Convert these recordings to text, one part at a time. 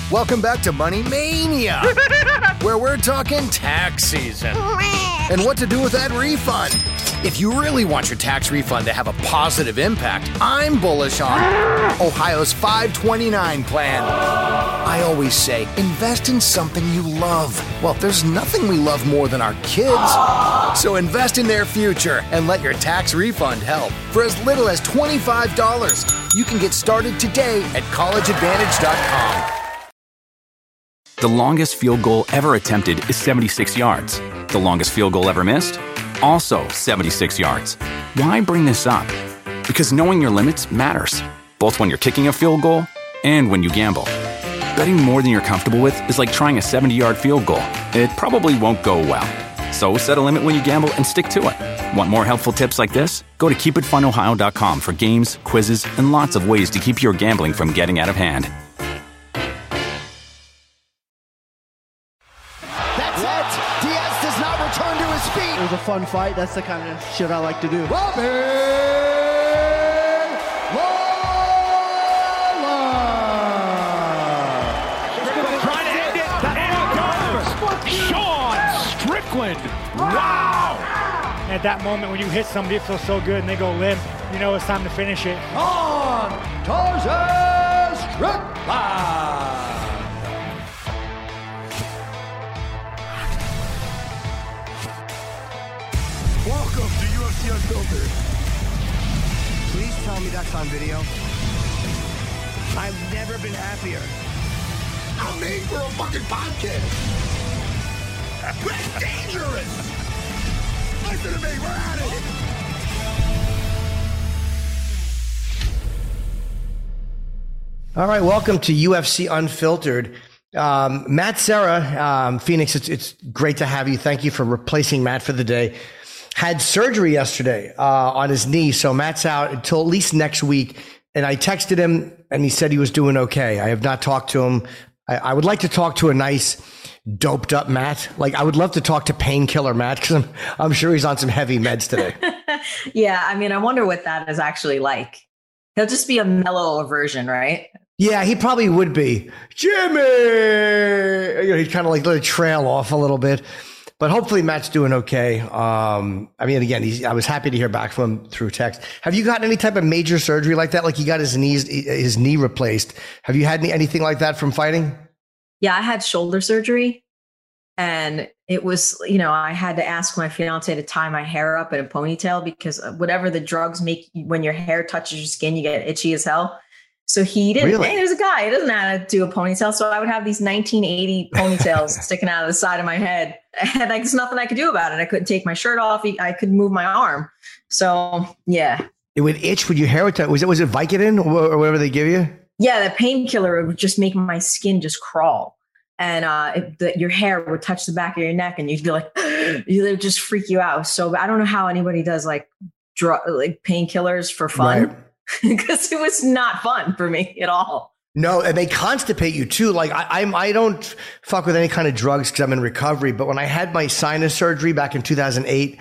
Welcome back to Money Mania, where we're talking tax season and what to do with that refund. If you really want your tax refund to have a positive impact, I'm bullish on Ohio's 529 plan. I always say, invest in something you love. Well, there's nothing we love more than our kids. So invest in their future and let your tax refund help. For as little as $25, you can get started today at collegeadvantage.com. The longest field goal ever attempted is 76 yards. The longest field goal ever missed? Also 76 yards. Why bring this up? Because knowing your limits matters, both when you're kicking a field goal and when you gamble. Betting more than you're comfortable with is like trying a 70-yard field goal. It probably won't go well. So set a limit when you gamble and stick to it. Want more helpful tips like this? Go to keepitfunohio.com for games, quizzes, and lots of ways to keep your gambling from getting out of hand. It was a fun fight. That's the kind of shit I like to do. Robin Lawler! Trying to end it, and it goes. Sean Strickland. Wow! At that moment when you hit somebody, it feels so good and they go limp, you know it's time to finish it. On Tarzan Strickland! Welcome to UFC Unfiltered. Please tell me that's on video. I've never been happier. I'm made for a fucking podcast. We're dangerous. Listen to me, we're at it. All right, welcome to UFC Unfiltered. Matt Serra, Phoenix, it's great to have you. Thank you for replacing Matt for the day. Had surgery yesterday on his knee, so Matt's out until at least next week. And I texted him, and he said he was doing okay. I have not talked to him. I would like to talk to a nice, doped up Matt. Like, I would love to talk to Painkiller Matt, because I'm sure he's on some heavy meds today. Yeah, I mean, I wonder what that is actually like. He'll just be a mellower version, right? Yeah, he probably would be. Jimmy! You know, he'd kind of like let it trail off a little bit. But hopefully Matt's doing okay. I mean, again, I was happy to hear back from him through text. Have you gotten any type of major surgery like that? Like he got his knee replaced. Have you had anything like that from fighting? Yeah, I had shoulder surgery. And it was, you know, I had to ask my fiance to tie my hair up in a ponytail because whatever the drugs make, when your hair touches your skin, you get itchy as hell. So he didn't. Really? Hey, there's a guy. He doesn't know how to do a ponytail. So I would have these 1980 ponytails sticking out of the side of my head. And like, there's nothing I could do about it. I couldn't take my shirt off. I couldn't move my arm. So, yeah. It would itch. Would your hair? Was it Vicodin or whatever they give you? Yeah, the painkiller would just make my skin just crawl. And your hair would touch the back of your neck and you'd be like, it would just freak you out. So I don't know how anybody does like painkillers for fun. Right. Because it was not fun for me at all. No, and they constipate you too. Like I don't fuck with any kind of drugs because I'm in recovery. But when I had my sinus surgery back in 2008,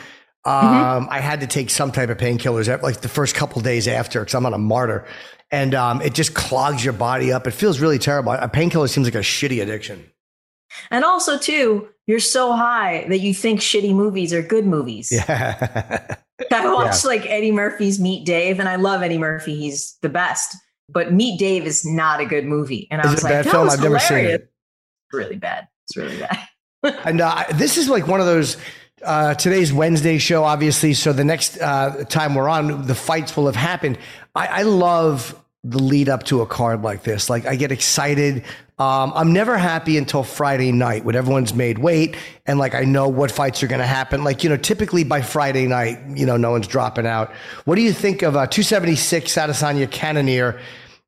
I had to take some type of painkillers like the first couple of days after because I'm on a martyr. And it just clogs your body up. It feels really terrible. A painkiller seems like a shitty addiction. And also, too, you're so high that you think shitty movies are good movies. Yeah. I watched like Eddie Murphy's Meet Dave, and I love Eddie Murphy. He's the best. But Meet Dave is not a good movie. And I was like, that was hilarious. Never seen it. It's really bad. It's really bad. And this is like one of those, today's Wednesday show, obviously. So the next time we're on, the fights will have happened. I love the lead up to a card like this. Like I get excited. I'm never happy until Friday night when everyone's made weight and like I know what fights are going to happen. Like, you know, typically by Friday night, you know, no one's dropping out. What do you think of 276 Adesanya Cannonier,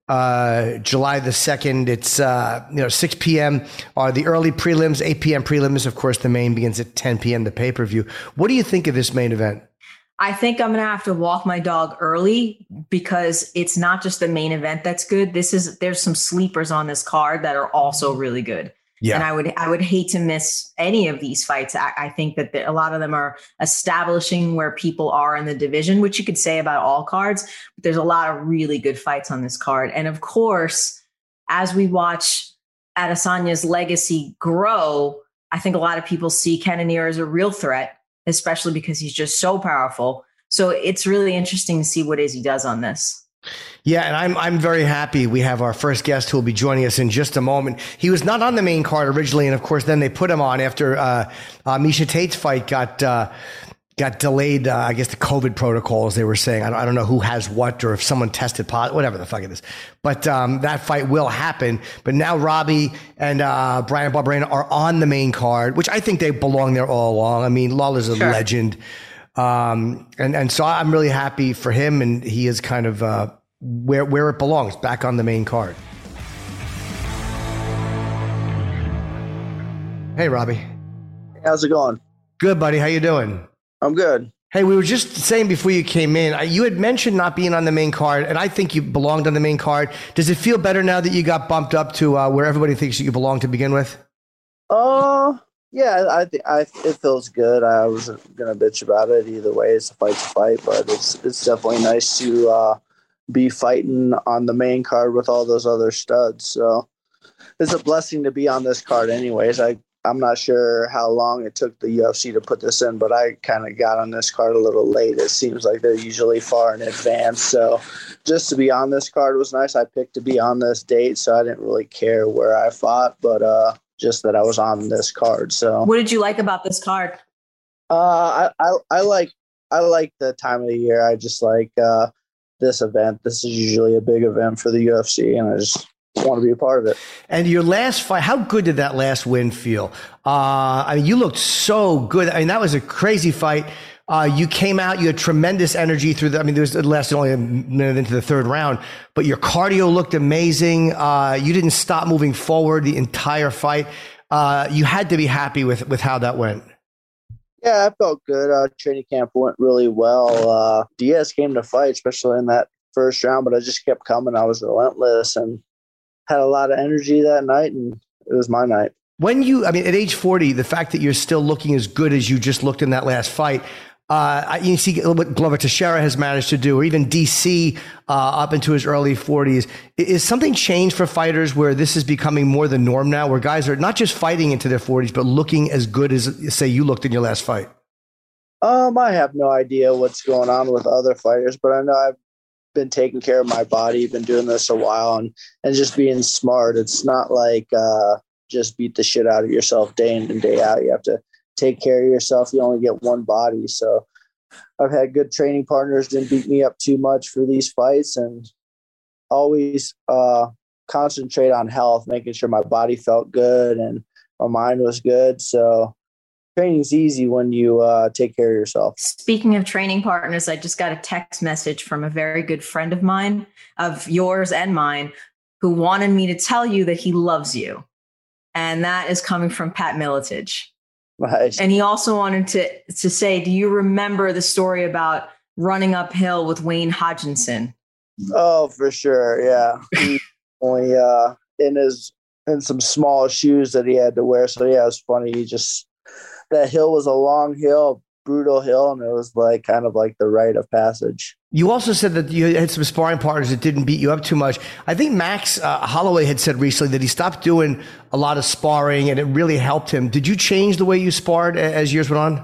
July the 2nd? It's 6 p.m. are the early prelims, 8 p.m. prelims. Of course, the main begins at 10 p.m. the pay-per-view. What do you think of this main event? I think I'm going to have to walk my dog early because it's not just the main event that's good. There's some sleepers on this card that are also really good. Yeah. And I would hate to miss any of these fights. I think that a lot of them are establishing where people are in the division, which you could say about all cards. But there's a lot of really good fights on this card. And of course, as we watch Adesanya's legacy grow, I think a lot of people see Cannonier as a real threat, especially because he's just so powerful. So it's really interesting to see what Izzy does on this. Yeah, and I'm very happy we have our first guest who will be joining us in just a moment. He was not on the main card originally, and of course then they put him on after Miesha Tate's fight got delayed. I guess the COVID protocols, they were saying. I don't know who has what or if someone tested positive, whatever the fuck it is. But that fight will happen. But now Robbie and Bryan Barberena are on the main card, which I think they belong there all along. I mean, Lawler's a legend. And so I'm really happy for him, and he is kind of where it belongs, back on the main card. Hey, Robbie. How's it going? Good, buddy. How you doing? I'm good. Hey, we were just saying before you came in, you had mentioned not being on the main card, and I think you belonged on the main card. Does it feel better now that you got bumped up to where everybody thinks you belong to begin with? Yeah, I think it feels good. I wasn't gonna bitch about it either way. It's a fight, but it's definitely nice to be fighting on the main card with all those other studs. So it's a blessing to be on this card anyways. I'm not sure how long it took the UFC to put this in, but I kind of got on this card a little late. It seems like they're usually far in advance. So just to be on this card was nice. I picked to be on this date, so I didn't really care where I fought, but just that I was on this card. So what did you like about this card? I like the time of the year. I just like this event. This is usually a big event for the UFC, and I just want to be a part of it. And your last fight, how good did that last win feel? I mean, you looked so good. I mean, that was a crazy fight. You came out, you had tremendous energy through it lasted only a minute into the third round, but your cardio looked amazing. You didn't stop moving forward the entire fight. You had to be happy with how that went. Yeah, I felt good. Training camp went really well. Diaz came to fight, especially in that first round, but I just kept coming. I was relentless and had a lot of energy that night, and it was my night. At age 40, the fact that you're still looking as good as you just looked in that last fight, you see what Glover Teixeira has managed to do, or even DC up into his early 40s. Is something changed for fighters where this is becoming more the norm now, where guys are not just fighting into their 40s, but looking as good as, say, you looked in your last fight? I have no idea what's going on with other fighters, but I know I've been taking care of my body, been doing this a while, and just being smart. It's not like just beat the shit out of yourself day in and day out. You have to take care of yourself. You only get one body. So I've had good training partners, didn't beat me up too much for these fights, and always concentrate on health, making sure my body felt good and my mind was good. So training's easy when you take care of yourself. Speaking of training partners, I just got a text message from a very good friend of mine, of yours and mine, who wanted me to tell you that he loves you. And that is coming from Pat Miletich. Nice. And he also wanted to say, do you remember the story about running uphill with Wayne Hodgkinson? Oh, for sure. Yeah. He only in some small shoes that he had to wear. So yeah, it was funny. That hill was a long hill, brutal hill, and it was like kind of like the rite of passage. You also said that you had some sparring partners that didn't beat you up too much. I think Max Holloway had said recently that he stopped doing a lot of sparring and it really helped him. Did you change the way you sparred as years went on?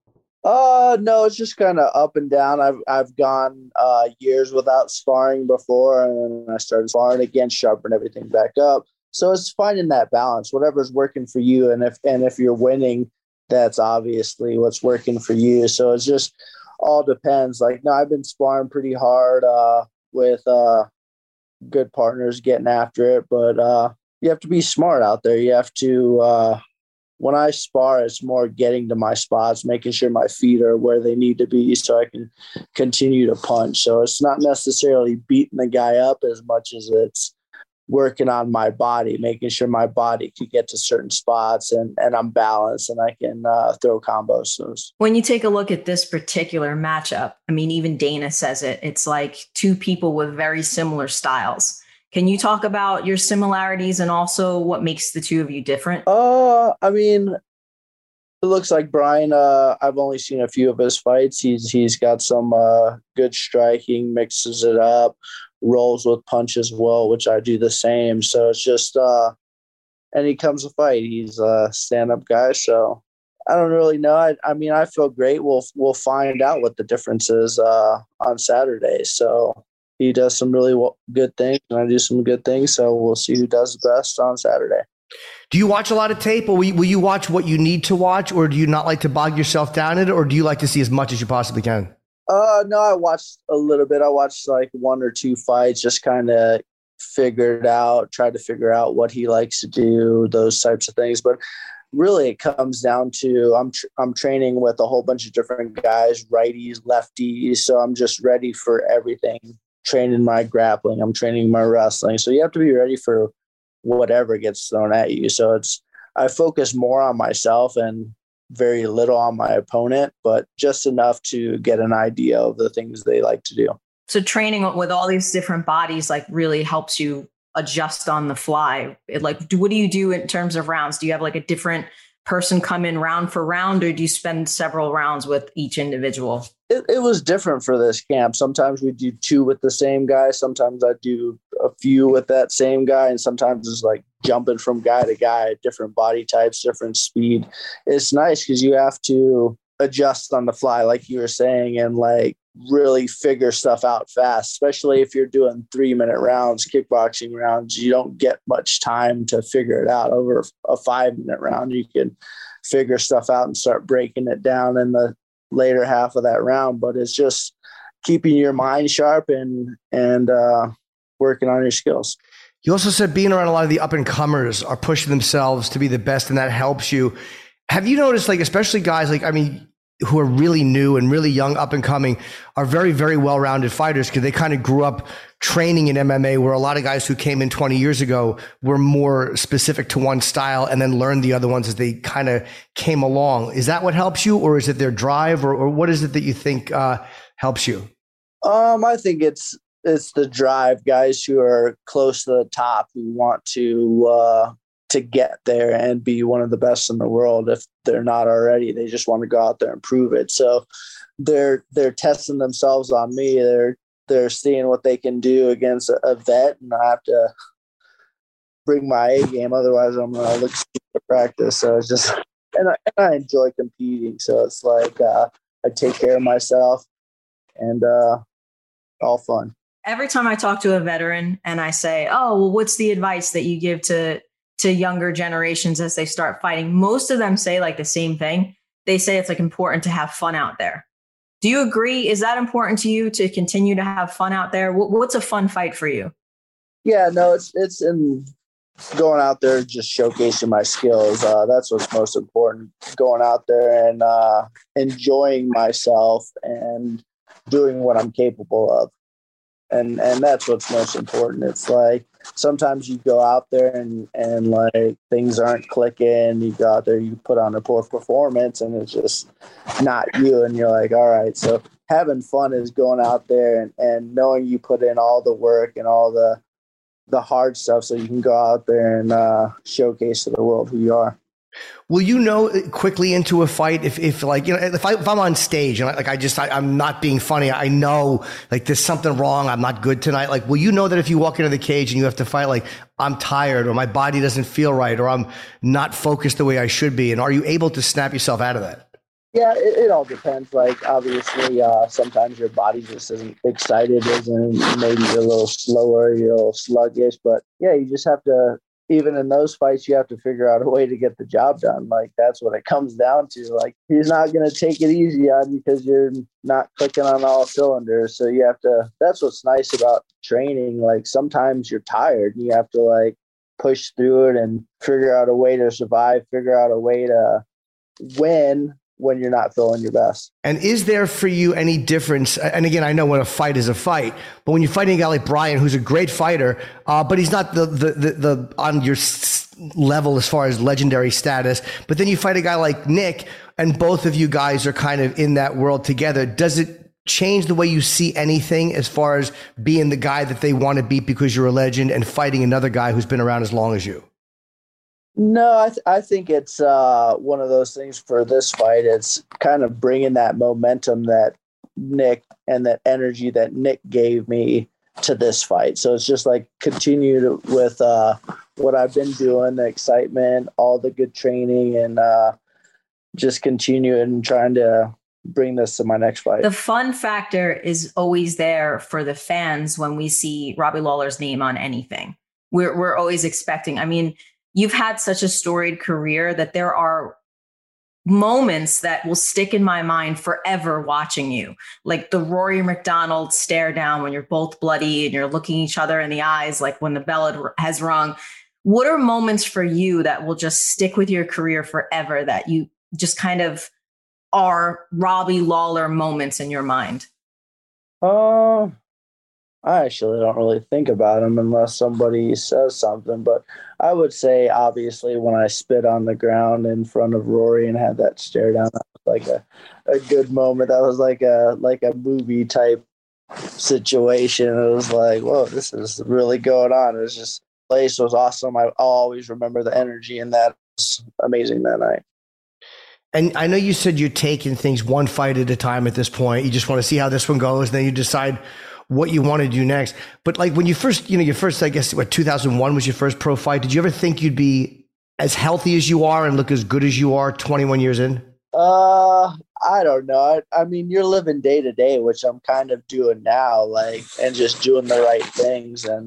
No, it's just kind of up and down. I've gone years without sparring before, and then I started sparring again, sharpen everything back up. So it's finding that balance, whatever's working for you, and if you're winning, that's obviously what's working for you. So it's just all depends. Like, no, I've been sparring pretty hard with good partners getting after it, but you have to be smart out there. You have to, when I spar, it's more getting to my spots, making sure my feet are where they need to be so I can continue to punch. So it's not necessarily beating the guy up as much as it's working on my body, making sure my body can get to certain spots and I'm balanced and I can throw combos. So when you take a look at this particular matchup, I mean, even Dana says it, it's like two people with very similar styles. Can you talk about your similarities and also what makes the two of you different? I mean, it looks like Bryan, I've only seen a few of his fights. He's got some good striking, mixes it up, rolls with punch as well, which I do the same. So it's just any comes to fight. He's a stand-up guy, so I don't really know. I mean, I feel great. We'll find out what the difference is on Saturday. So he does some really good things, and I do some good things. So we'll see who does the best on Saturday. Do you watch a lot of tape, or will you watch what you need to watch, or do you not like to bog yourself down in it, or do you like to see as much as you possibly can? No, I watched a little bit. I watched like 1 or 2 fights, just kind of tried to figure out what he likes to do, those types of things. But really it comes down to I'm training with a whole bunch of different guys, righties, lefties. So I'm just ready for everything. Training my grappling, I'm training my wrestling. So you have to be ready for whatever gets thrown at you. So I focus more on myself and very little on my opponent, but just enough to get an idea of the things they like to do. So training with all these different bodies like really helps you adjust on the fly. What do you do in terms of rounds? Do you have like a different person come in round for round, or do you spend several rounds with each individual? It was different for this camp. Sometimes we do 2 with the same guy. Sometimes I do a few with that same guy. And sometimes it's like jumping from guy to guy, different body types, different speed. It's nice because you have to adjust on the fly, like you were saying, and like really figure stuff out fast, especially if you're doing 3-minute rounds, kickboxing rounds. You don't get much time to figure it out. Over a 5-minute round, you can figure stuff out and start breaking it down in the later half of that round. But it's just keeping your mind sharp and working on your skills. You also said being around a lot of the up and comers are pushing themselves to be the best, and that helps you. Have you noticed, like, especially guys who are really new and really young, up and coming, are very, very well-rounded fighters because they kind of grew up training in MMA, where a lot of guys who came in 20 years ago were more specific to one style and then learned the other ones as they kind of came along. Is that what helps you, or is it their drive, or what is it that you think helps you? I think it's the drive, guys who are close to the top, who want to get there and be one of the best in the world. If they're not already, they just want to go out there and prove it. So they're testing themselves on me. They're seeing what they can do against a vet, and I have to bring my A game. Otherwise I'm going to look stupid at practice. So it's just, and I enjoy competing. So it's like, I take care of myself and all fun. Every time I talk to a veteran and I say, oh, well, what's the advice that you give to younger generations as they start fighting? Most of them say like the same thing. They say it's like important to have fun out there. Do you agree? Is that important to you, to continue to have fun out there? What's a fun fight for you? Yeah, no, it's in going out there, just showcasing my skills. That's what's most important. Going out there and enjoying myself and doing what I'm capable of. And that's what's most important. It's like sometimes you go out there and like things aren't clicking. You go out there, you put on a poor performance, and it's just not you. And you're like, all right. So having fun is going out there and knowing you put in all the work and all the hard stuff so you can go out there and showcase to the world who you are. Will you know quickly into a fight if like, you know, if I'm on stage and I'm not being funny, I know like there's something wrong, I'm not good tonight. Like, will you know that if you walk into the cage and you have to fight, like I'm tired or my body doesn't feel right or I'm not focused the way I should be? And are you able to snap yourself out of that? Yeah, it all depends. Like obviously, sometimes your body just isn't excited, maybe you're a little slower, you're a little sluggish, but yeah, you just have to. Even in those fights, you have to figure out a way to get the job done. Like, that's what it comes down to. Like, he's not going to take it easy on you because you're not clicking on all cylinders. So you have to, that's what's nice about training. Like, sometimes you're tired and you have to, like, push through it and figure out a way to survive, figure out a way to win when you're not feeling your best. And is there for you any difference? And again, I know when a fight is a fight, but when you're fighting a guy like Brian, who's a great fighter, but he's not the on your level as far as legendary status, but then you fight a guy like Nick and both of you guys are kind of in that world together. Does it change the way you see anything as far as being the guy that they want to beat because you're a legend and fighting another guy who's been around as long as you? No, I think it's one of those things for this fight. It's kind of bringing that momentum that Nick and that energy that Nick gave me to this fight. So it's just like continue with what I've been doing, the excitement, all the good training, and just continue and trying to bring this to my next fight. The fun factor is always there for the fans when we see Robbie Lawler's name on anything. We're always expecting. I mean, you've had such a storied career that there are moments that will stick in my mind forever watching you, like the Rory McDonald stare down when you're both bloody and you're looking each other in the eyes, like when the bell has rung. What are moments for you that will just stick with your career forever, that you just kind of are Robbie Lawler moments in your mind? I actually don't really think about them unless somebody says something, but I would say obviously when I spit on the ground in front of Rory and had that stare down, that was like a good moment. That was like a movie type situation. It was like, whoa, this is really going on. It was just, the place was awesome. I always remember the energy, and that was amazing that night. And I know you said you're taking things one fight at a time at this point. You just want to see how this one goes, and then you decide what you want to do next. But like when you first, your first, I guess, 2001 was your first pro fight. Did you ever think you'd be as healthy as you are and look as good as you are 21 years in? I don't know. I mean, you're living day to day, which I'm kind of doing now, like, and just doing the right things. And,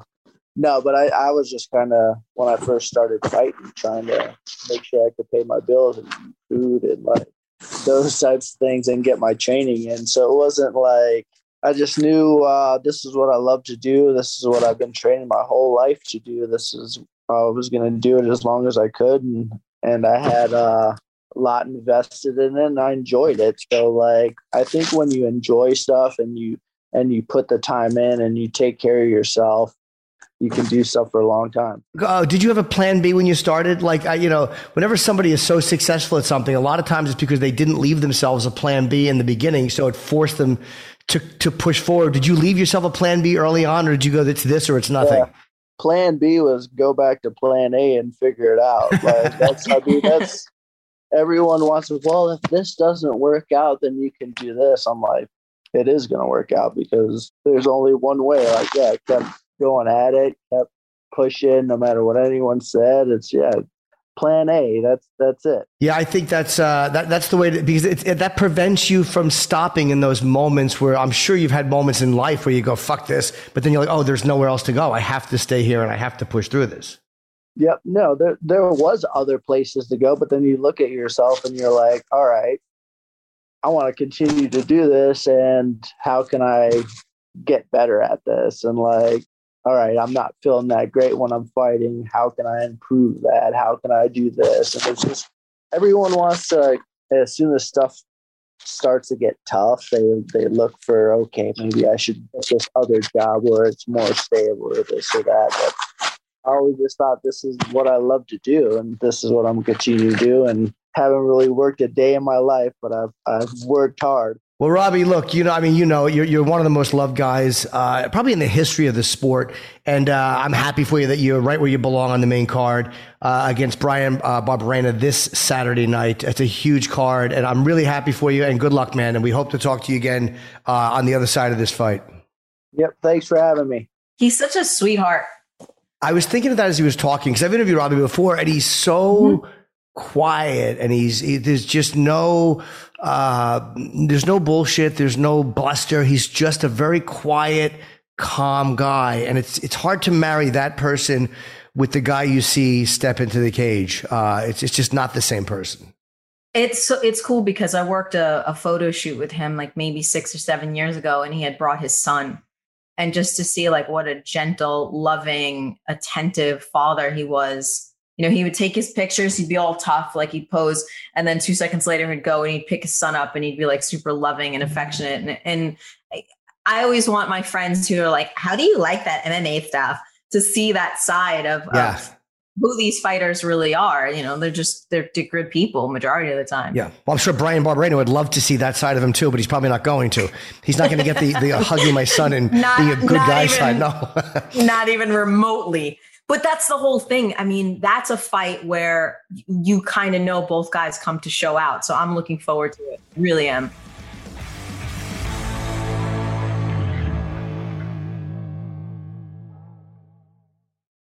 no, but I was just kind of, when I first started fighting, trying to make sure I could pay my bills and eat food and like those types of things and get my training in. So it wasn't like, I just knew this is what I love to do. This is what I've been training my whole life to do. This is, I was going to do it as long as I could. And I had a lot invested in it and I enjoyed it. So like, I think when you enjoy stuff and you put the time in and you take care of yourself, you can do stuff for a long time. Did you have a plan B when you started? Like, whenever somebody is so successful at something, a lot of times it's because they didn't leave themselves a plan B in the beginning. So it forced them to push forward. Did you leave yourself a plan B early on, or did you go, it's this or it's nothing? Yeah. Plan B was go back to plan A and figure it out. Like, that's everyone wants to, well, if this doesn't work out, then you can do this. I'm like, it is going to work out because there's only one way. Like, yeah, I kept going at it, kept pushing no matter what anyone said. It's plan A. That's it. Yeah, I think that's the way to, because that prevents you from stopping in those moments where I'm sure you've had moments in life where you go, fuck this, but then you're like, oh, there's nowhere else to go. I have to stay here and I have to push through this. Yep. No, there was other places to go, but then you look at yourself and you're like, all right, I want to continue to do this, and how can I get better at this? And like, all right, I'm not feeling that great when I'm fighting. How can I improve that? How can I do this? And it's just, everyone wants to, as soon as stuff starts to get tough, they look for, okay, maybe I should get this other job where it's more stable or this or that. But I always just thought this is what I love to do, and this is what I'm going to continue to do. And haven't really worked a day in my life, but I've worked hard. Well, Robbie, look, you're one of the most loved guys, probably in the history of the sport. And I'm happy for you that you're right where you belong on the main card against Bryan Barberena this Saturday night. It's a huge card, and I'm really happy for you, and good luck, man. And we hope to talk to you again on the other side of this fight. Yep. Thanks for having me. He's such a sweetheart. I was thinking of that as he was talking, because I've interviewed Robbie before, and he's so quiet, and there's just no there's no bullshit, there's no bluster. He's just a very quiet, calm guy, and it's hard to marry that person with the guy you see step into the cage. It's just not the same person. It's cool because I worked a photo shoot with him like maybe 6 or 7 years ago, and he had brought his son, and just to see like what a gentle, loving, attentive father he was. He would take his pictures, he'd be all tough, like he'd pose, and then 2 seconds later he'd go and he'd pick his son up and he'd be like super loving and affectionate. And I always want my friends who are like, how do you like that MMA stuff, to see that side of who these fighters really are. They're good people majority of the time. Yeah. Well, I'm sure Bryan Barberena would love to see that side of him too, but he's probably not going to. He's not going to get the hugging my son and being a good guy side. No, not even remotely. But that's the whole thing. I mean, that's a fight where you kind of know both guys come to show out. So I'm looking forward to it. Really am.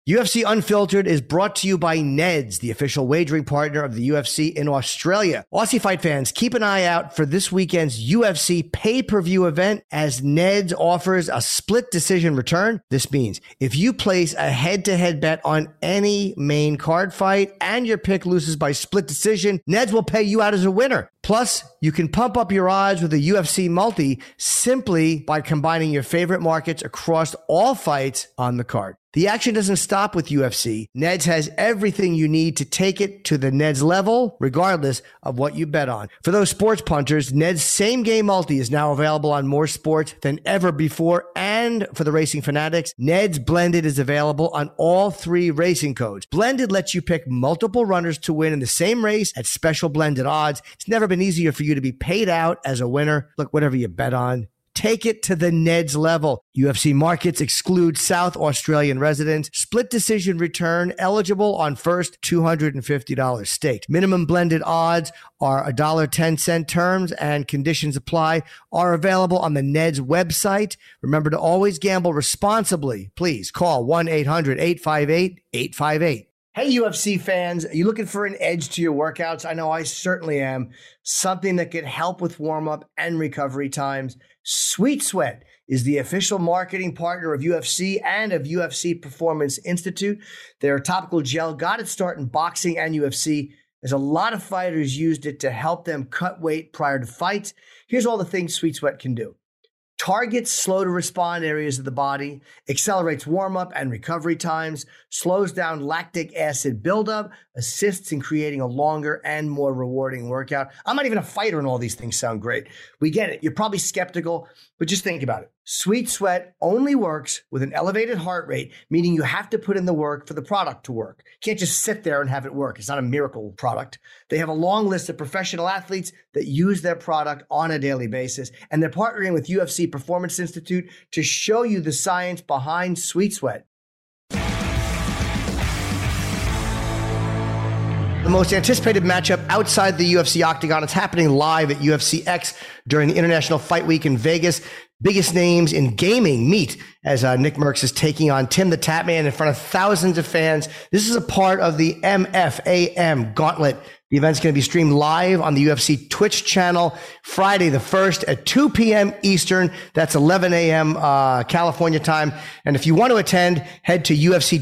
UFC Unfiltered is brought to you by Neds, the official wagering partner of the UFC in Australia. Aussie fight fans, keep an eye out for this weekend's UFC pay-per-view event as Neds offers a split decision return. This means if you place a head-to-head bet on any main card fight and your pick loses by split decision, Neds will pay you out as a winner. Plus, you can pump up your odds with a UFC multi simply by combining your favorite markets across all fights on the card. The action doesn't stop with UFC. Neds has everything you need to take it to the Neds level, regardless of what you bet on. For those sports punters, Neds Same Game Multi is now available on more sports than ever before. And for the racing fanatics, Neds Blended is available on all 3 racing codes. Blended lets you pick multiple runners to win in the same race at special blended odds. It's never been easier for you to be paid out as a winner. Look, whatever you bet on, take it to the Neds level. UFC markets exclude South Australian residents. Split decision return eligible on first $250 staked. Minimum blended odds are $1.10 terms and conditions apply. Are available on the Neds website. Remember to always gamble responsibly. Please call 1-800-858-858. Hey, UFC fans, are you looking for an edge to your workouts? I know I certainly am. Something that could help with warm-up and recovery times. Sweet Sweat is the official marketing partner of UFC and of UFC Performance Institute. Their topical gel got its start in boxing and UFC. There's a lot of fighters used it to help them cut weight prior to fights. Here's all the things Sweet Sweat can do. Targets slow to respond areas of the body, accelerates warm-up and recovery times, slows down lactic acid buildup, assists in creating a longer and more rewarding workout. I'm not even a fighter and all these things sound great. We get it. You're probably skeptical, but just think about it. Sweet Sweat only works with an elevated heart rate, meaning you have to put in the work for the product to work. You can't just sit there and have it work. It's not a miracle product. They have a long list of professional athletes that use their product on a daily basis, and they're partnering with UFC Performance Institute to show you the science behind Sweet Sweat. The most anticipated matchup outside the UFC octagon. It's happening live at UFC X during the International Fight Week in Vegas. Biggest names in gaming meet as Nick Merckx is taking on Tim the Tatman in front of thousands of fans. This is a part of the MFAM Gauntlet. The event's going to be streamed live on the UFC Twitch channel Friday the 1st at 2 p.m. Eastern. That's 11 a.m. California time. And if you want to attend, head to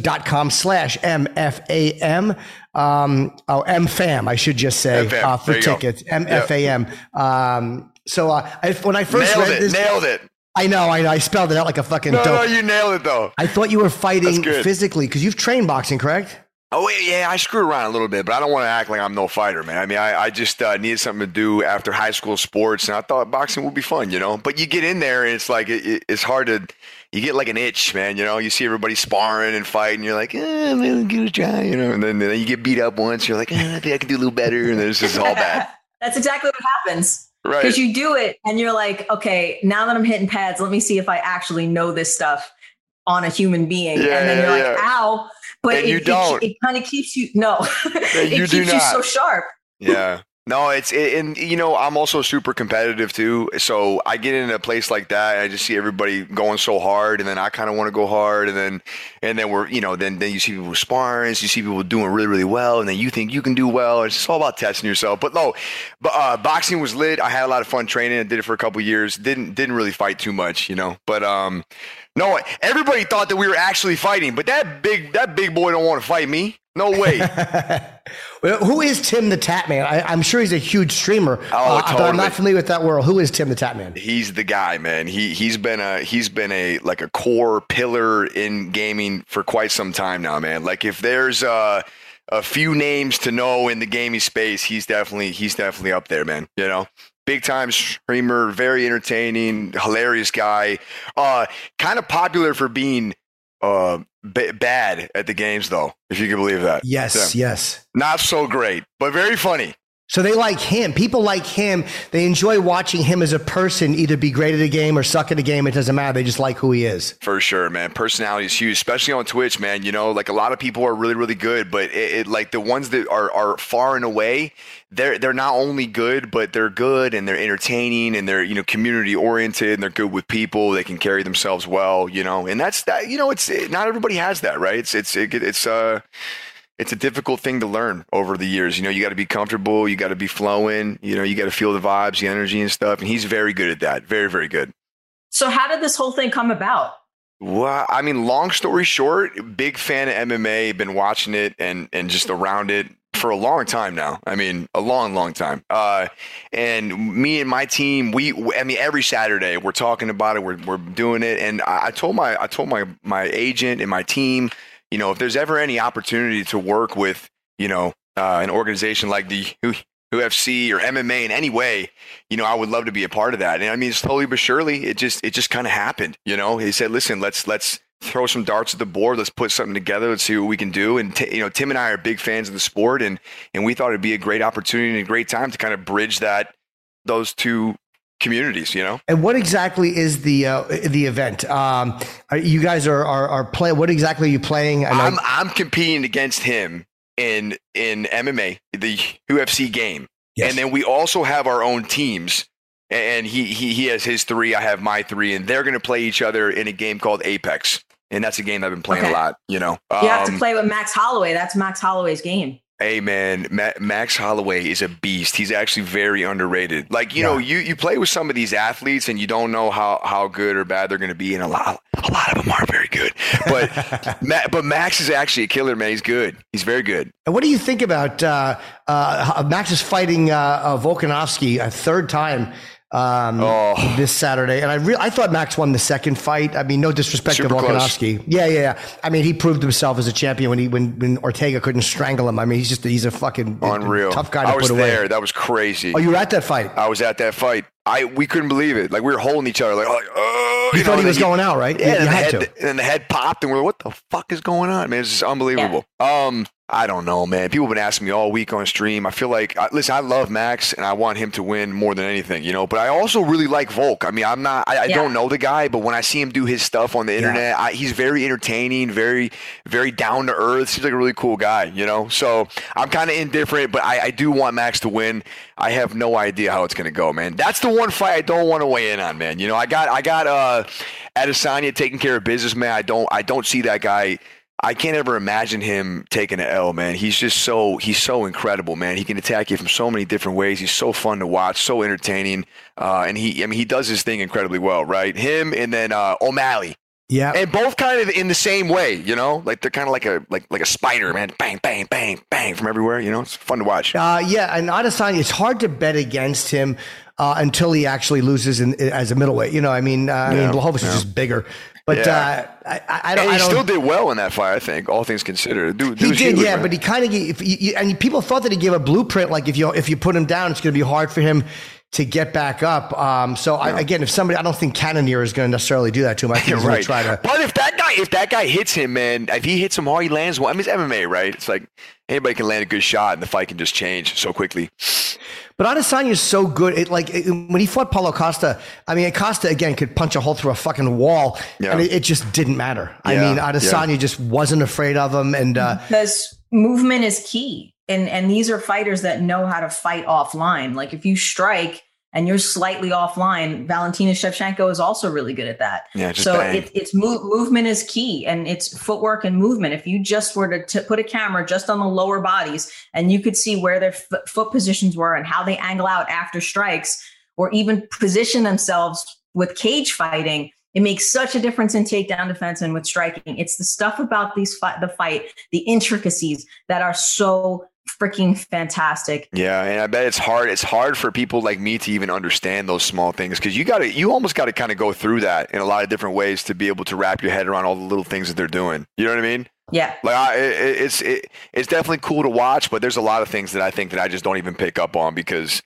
UFC.com/MFAM. MFAM, I should just say, for tickets. MFAM. Yep. When I first read this, nailed it. I know. I spelled it out like a fucking dope. No, you nailed it though. I thought you were fighting physically because you've trained boxing, correct? Oh, yeah, I screw around a little bit, but I don't want to act like I'm no fighter, man. I mean, I just needed something to do after high school sports, and I thought boxing would be fun, you know? But you get in there, and it's like, it's hard to, you get like an itch, man, you know? You see everybody sparring and fighting, and you're like, man, give it a try, you know? And then you get beat up once, you're like, I think I can do a little better, and then it's just all bad. That's exactly what happens. Right. Because you do it, and you're like, okay, now that I'm hitting pads, let me see if I actually know this stuff on a human being. Yeah, and then you're like, ow. But you don't. It kind of keeps you, it keeps you so sharp. Yeah. No, and you know, I'm also super competitive too. So I get in a place like that, and I just see everybody going so hard, and then I kind of want to go hard, and then we're, you know, then you see people sparring, you see people doing really, really well, and then you think you can do well. It's just all about testing yourself. But no, boxing was lit. I had a lot of fun training. I did it for a couple of years. Didn't really fight too much, you know. But no, everybody thought that we were actually fighting, but that big boy don't want to fight me. No way. Well, who is Tim the Tatman? I'm sure he's a huge streamer. Oh, totally. But I'm not familiar with that world. Who is Tim the Tatman? He's the guy, man. He's been a like a core pillar in gaming for quite some time now, man. Like if there's a few names to know in the gaming space, he's definitely up there, man. You know. Big time streamer, very entertaining, hilarious guy. Kind of popular for being bad at the games, though, if you can believe that. Yes. Not so great, but very funny. So they like him. People like him. They enjoy watching him as a person either be great at a game or suck at a game. It doesn't matter. They just like who he is. For sure, man. Personality is huge, especially on Twitch, man. You know, like a lot of people are really, really good, but it like the ones that are far and away, they're not only good, but they're good and they're entertaining and they're, you know, community oriented and they're good with people. They can carry themselves well, you know, and that's that, you know, not everybody has that, right? It's a difficult thing to learn over the years. You know, you got to be comfortable. You got to be flowing. You know, you got to feel the vibes, the energy and stuff. And he's very good at that. Very, very good. So how did this whole thing come about? Well, I mean, long story short, big fan of MMA, been watching it and just around it for a long time now. I mean, a long, long time. And me and my team, every Saturday we're talking about it. We're doing it. And I told my agent and my team, you know, if there's ever any opportunity to work with, you know, an organization like the UFC or MMA in any way, you know, I would love to be a part of that. And I mean, slowly but surely, it just kind of happened. You know, he said, listen, let's throw some darts at the board. Let's put something together. Let's see what we can do. And, you know, Tim and I are big fans of the sport. And we thought it'd be a great opportunity and a great time to kind of bridge those two communities, you know. And what exactly is the event? You guys are playing. What exactly are you playing? I'm competing against him in MMA, the UFC game, yes. And then we also have our own teams. And he has his 3, I have my 3, and they're going to play each other in a game called Apex, and that's a game I've been playing a lot. You know, you have to play with Max Holloway. That's Max Holloway's game. Hey man, Max Holloway is a beast. He's actually very underrated. Like, you know, you play with some of these athletes and you don't know how good or bad they're going to be, and a lot of them aren't very good. But but Max is actually a killer, man. He's good. He's very good. And what do you think about Max is fighting Volkanovski a third time this Saturday, and I thought Max won the second fight. I mean, no disrespect to Volkanovski. Yeah. I mean, he proved himself as a champion when Ortega couldn't strangle him. I mean, he's a fucking unreal tough guy to put away. I was there. That was crazy. Oh, you were at that fight? I was at that fight. We couldn't believe it. Like, we were holding each other. Like, oh, you thought he was going out, right? Yeah, and then the head popped, and we're like, what the fuck is going on, man? It's just unbelievable. Yeah. I don't know, man. People have been asking me all week on stream. I feel like, listen, I love Max and I want him to win more than anything, you know, but I also really like Volk. I mean, I don't know the guy, but when I see him do his stuff on the internet, he's very entertaining, very, very down to earth. Seems like a really cool guy, you know? So I'm kind of indifferent, but I do want Max to win. I have no idea how it's going to go, man. That's the one fight I don't want to weigh in on, man. You know, I got Adesanya taking care of business, man. I don't see that guy. I can't ever imagine him taking an L, man. He's so incredible, man. He can attack you from so many different ways. He's so fun to watch, so entertaining. And he does his thing incredibly well, right? Him and then O'Malley. Yeah. And both kind of in the same way, you know? Like they're kind of like a spider, man. Bang, bang, bang, bang from everywhere, you know? It's fun to watch. Yeah, and Adesanya, it's hard to bet against him until he actually loses as a middleweight. You know, I mean, Blachowicz is just bigger. But I don't. He still did well in that fight, I think, all things considered. He did, huge, yeah. Man. But he kind of and people thought that he gave a blueprint. Like if you put him down, it's going to be hard for him to get back up. Again, if somebody, I don't think Cannonier is going to necessarily do that to him. I think he's going to try to. But if that guy hits him, man, if he hits him hard, he lands one. I mean, it's MMA, right? It's like anybody can land a good shot, and the fight can just change so quickly. But Adesanya is so good. When he fought Paulo Costa, I mean, Costa, again, could punch a hole through a fucking wall, and it just didn't matter. I mean, Adesanya just wasn't afraid of him. And because movement is key. And these are fighters that know how to fight offline. Like if you strike and you're slightly offline, Valentina Shevchenko is also really good at that. Yeah, so it's movement is key, and it's footwork and movement. If you just were to put a camera just on the lower bodies and you could see where their foot positions were and how they angle out after strikes, or even position themselves with cage fighting, it makes such a difference in takedown defense and with striking. It's the stuff about the fight, the intricacies that are so freaking fantastic. Yeah, and I bet it's hard. It's hard for people like me to even understand those small things, because you almost got to kind of go through that in a lot of different ways to be able to wrap your head around all the little things that they're doing. You know what I mean? Yeah. Like it's definitely cool to watch, but there's a lot of things that I think that I just don't even pick up on because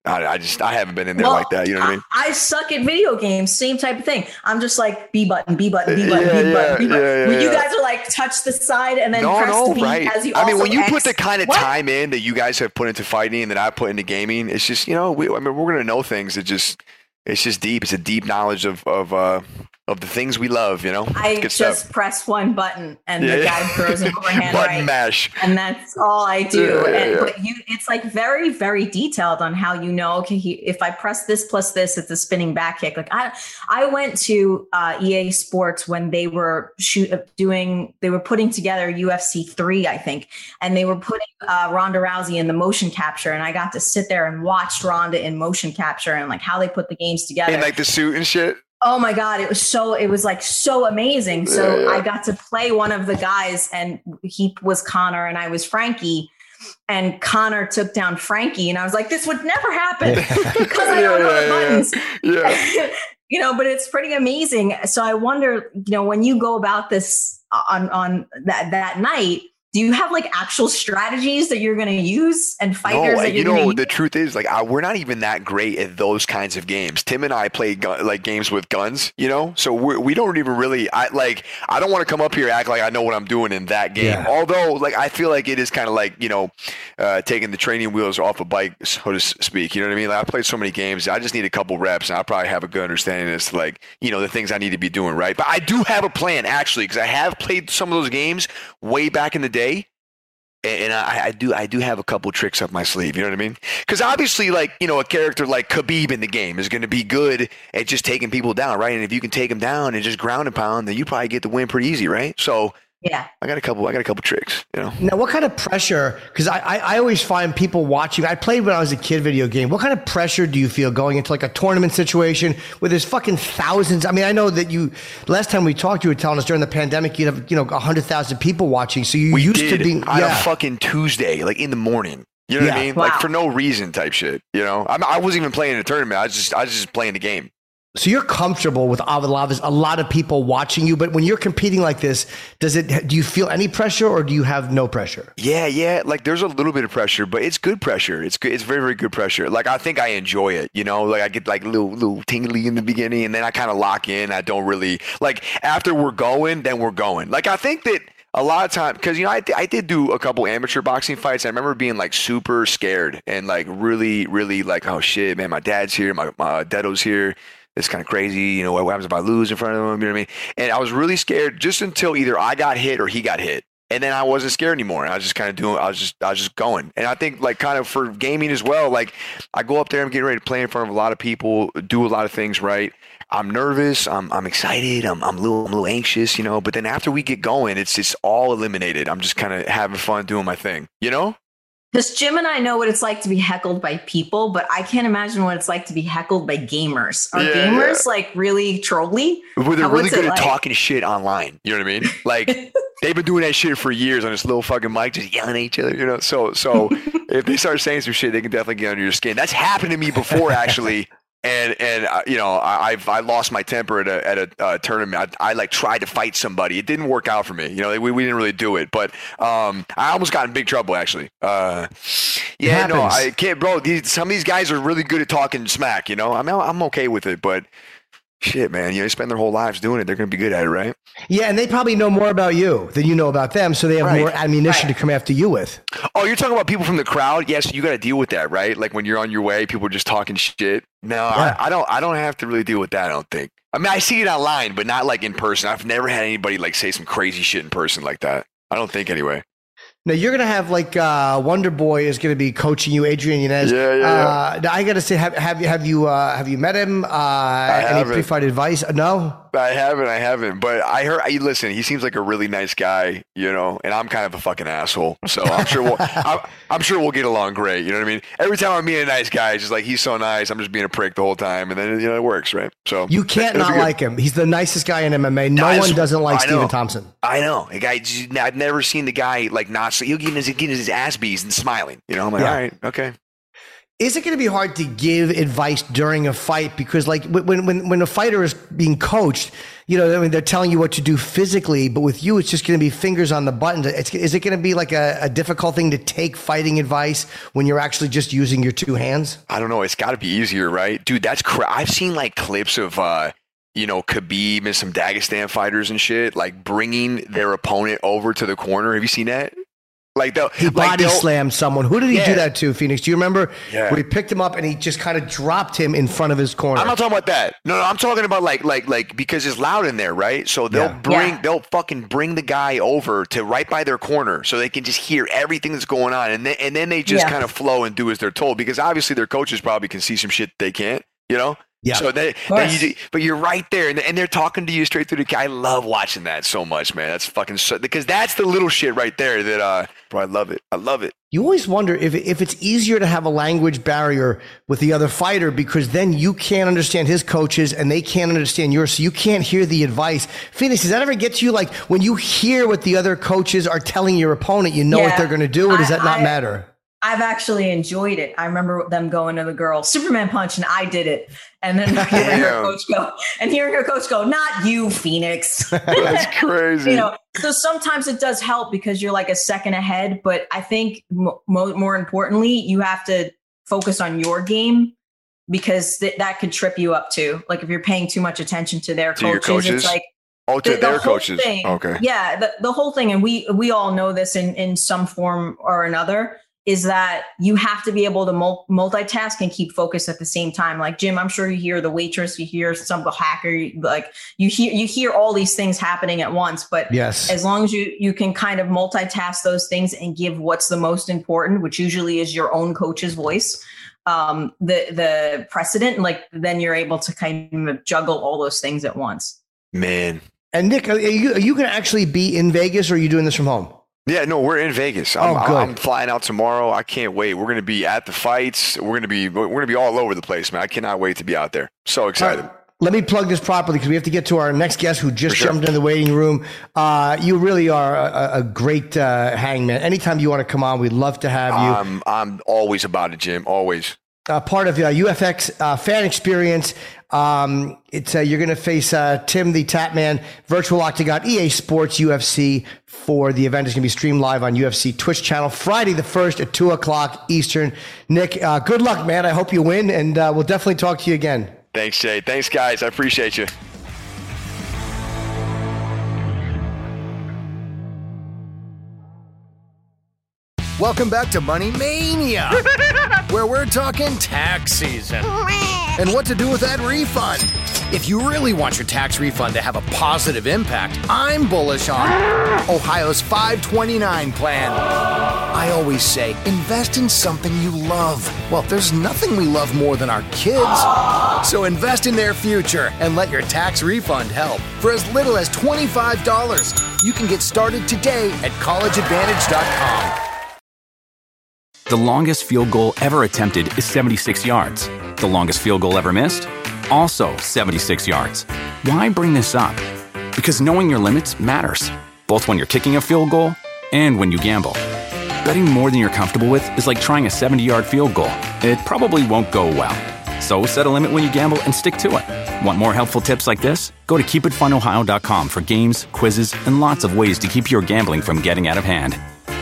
I haven't been in there like that. You know what I mean? I suck at video games. Same type of thing. I'm just like B button, B button, B button, B button, B button. When you guys are like touch the side and then press the B as you. I mean, when you put the kind of time in that you guys have put into fighting and that I put into gaming, it's just we're gonna know things. It's just deep. It's a deep knowledge of the things we love, I just press one button and the guy throws an overhand button mash. And that's all I do. But it's like very, very detailed on how okay, if I press this plus this, it's a spinning back kick. Like I went to EA Sports when they were putting together UFC 3, I think, and they were putting Ronda Rousey in the motion capture, and I got to sit there and watch Ronda in motion capture and like how they put the games together. And like the suit and shit. Oh my God. It was so amazing. So I got to play one of the guys, and he was Connor and I was Frankie, and Connor took down Frankie, and I was like, this would never happen because I don't know the buttons. But it's pretty amazing. So I wonder, when you go about this on that night, do you have like actual strategies that you're going to use and fighters that you're going to use? The truth is like we're not even that great at those kinds of games. Tim and I play games with guns, so we don't even really. I don't want to come up here and act like I know what I'm doing in that game. Yeah. Although like I feel like it is kind of like taking the training wheels off a bike, so to speak. You know what I mean? Like I played so many games. I just need a couple reps, and I probably have a good understanding as to the things I need to be doing right. But I do have a plan actually, because I have played some of those games way back in the day. And I do have a couple tricks up my sleeve. You know what I mean? Because obviously, a character like Khabib in the game is going to be good at just taking people down, right? And if you can take them down and just ground and pound, then you probably get the win pretty easy, right? So yeah, I got a couple tricks. Now, what kind of pressure? Because I always find people watching. I played when I was a kid video game. What kind of pressure do you feel going into like a tournament situation where there's fucking thousands? I mean, I know that last time we talked, you were telling us during the pandemic you'd have 100,000 people watching. So you used to be on a fucking Tuesday, like in the morning. You know what I mean? Wow. Like for no reason type shit. I wasn't even playing in a tournament. I was just playing the game. So you're comfortable with a lot of people watching you, but when you're competing like this, do you feel any pressure or do you have no pressure? Yeah. Like there's a little bit of pressure, but it's good pressure. It's good. It's very, very good pressure. Like I think I enjoy it. Like I get like little tingly in the beginning, and then I kind of lock in. I don't really like after we're going, then we're going. Like I think that a lot of time, because I did do a couple amateur boxing fights. I remember being like super scared and like really, really like, oh shit, man, my dad's here, my Dedo's here. It's kind of crazy, what happens if I lose in front of him, you know what I mean? And I was really scared just until either I got hit or he got hit. And then I wasn't scared anymore. I was just kind of I was just going. And I think like kind of for gaming as well, like I go up there, I'm getting ready to play in front of a lot of people, do a lot of things right. I'm nervous, I'm excited, I'm a little anxious, but then after we get going, it's all eliminated. I'm just kind of having fun doing my thing, Because Jim and I know what it's like to be heckled by people, but I can't imagine what it's like to be heckled by gamers. Are gamers like really trolly? Well, they're really good at talking shit online. You know what I mean? Like they've been doing that shit for years on this little fucking mic, just yelling at each other. So if they start saying some shit, they can definitely get under your skin. That's happened to me before, actually. And I lost my temper at a tournament. I like tried to fight somebody. It didn't work out for me. We didn't really do it. But I almost got in big trouble actually. I can't, bro. Some of these guys are really good at talking smack. I'm okay with it, but shit, man. They spend their whole lives doing it. They're going to be good at it, right? Yeah, and they probably know more about you than you know about them, so they have more ammunition to come after you with. Oh, you're talking about people from the crowd? Yes, you got to deal with that, right? Like when you're on your way, people are just talking shit. No, I don't have to really deal with that, I don't think. I mean, I see it online, but not like in person. I've never had anybody like say some crazy shit in person like that. I don't think anyway. Now you're gonna have like Wonder Boy is gonna be coaching you, Adrian Yanez. Yeah. Now I gotta say, have you met him? Any pre-fight advice? No. I haven't. But I heard. Listen, he seems like a really nice guy, and I'm kind of a fucking asshole. So I'm sure we'll get along great. You know what I mean? Every time I meet a nice guy, it's just like he's so nice. I'm just being a prick the whole time, and then it works, right? So you can't not like him. He's the nicest guy in MMA. No one doesn't like Stephen Thompson. I know. The guy. I've never seen the guy like not. He'll get his ass beat and smiling. I'm like, all right, okay. Is it going to be hard to give advice during a fight? Because like when a fighter is being coached, you know, I mean, they're telling you what to do physically, but with you, it's just going to be fingers on the buttons. Is it going to be like a difficult thing to take fighting advice when you're actually just using your two hands? I don't know. It's got to be easier, right? Dude, that's I've seen like clips of, you know, Khabib and some Dagestan fighters and shit, like bringing their opponent over to the corner. Have you seen that? Like he body slammed someone. Who did he do that to, Phoenix? Do you remember where he picked him up and he just kind of dropped him in front of his corner? I'm not talking about that. No, I'm talking about like because it's loud in there, right? So they'll fucking bring the guy over to right by their corner so they can just hear everything that's going on, and then they just kind of flow and do as they're told, because obviously their coaches probably can see some shit they can't, you know. Yeah. So but you're right there, and they're talking to you straight through the. I love watching that so much, man. That's fucking because that's the little shit right there that bro, I love it. I love it. You always wonder if it's easier to have a language barrier with the other fighter, because then you can't understand his coaches and they can't understand yours, so you can't hear the advice. Phoenix, does that ever get to you, like when you hear what the other coaches are telling your opponent, you know what they're going to do, or does that not matter? I've actually enjoyed it. I remember them going to the girl, Superman punch, and I did it. And then hearing her coach go, not you, Phoenix. That's crazy. You know, so sometimes it does help because you're like a second ahead. But I think more importantly, you have to focus on your game, because that could trip you up too. Like if you're paying too much attention to their coaches, it's like, their coaches. Thing, okay. Yeah. The whole thing. And we all know this in some form or another, is that you have to be able to multitask and keep focus at the same time. Like Jim, I'm sure you hear the waitress, you hear some hacker, like you hear all these things happening at once. But as long as you can kind of multitask those things and give what's the most important, which usually is your own coach's voice, the precedent, like then you're able to kind of juggle all those things at once. Man. And Nick, are you going to actually be in Vegas, or are you doing this from home? Yeah, no, we're in Vegas. I'm flying out tomorrow. I can't wait. We're going to be at the fights. We're going to be all over the place, man. I cannot wait to be out there. So excited. Right. Let me plug this properly, because we have to get to our next guest who just jumped into the waiting room. You really are a great hangman. Anytime you want to come on, we'd love to have you. I'm always about it, Jim. Always. Part of UFX fan experience. You're going to face Tim the Tapman, Virtual Octagon, EA Sports, UFC for the event. Is going to be streamed live on UFC Twitch channel Friday the 1st at 2:00 Eastern. Nick, good luck, man. I hope you win, and we'll definitely talk to you again. Thanks, Jay. Thanks, guys. I appreciate you. Welcome back to Money Mania, where we're talking tax season and what to do with that refund. If you really want your tax refund to have a positive impact, I'm bullish on Ohio's 529 plan. I always say, invest in something you love. Well, there's nothing we love more than our kids. So invest in their future and let your tax refund help. For as little as $25, you can get started today at collegeadvantage.com. The longest field goal ever attempted is 76 yards. The longest field goal ever missed? Also 76 yards. Why bring this up? Because knowing your limits matters, both when you're kicking a field goal and when you gamble. Betting more than you're comfortable with is like trying a 70-yard field goal. It probably won't go well. So set a limit when you gamble and stick to it. Want more helpful tips like this? Go to keepitfunohio.com for games, quizzes, and lots of ways to keep your gambling from getting out of hand.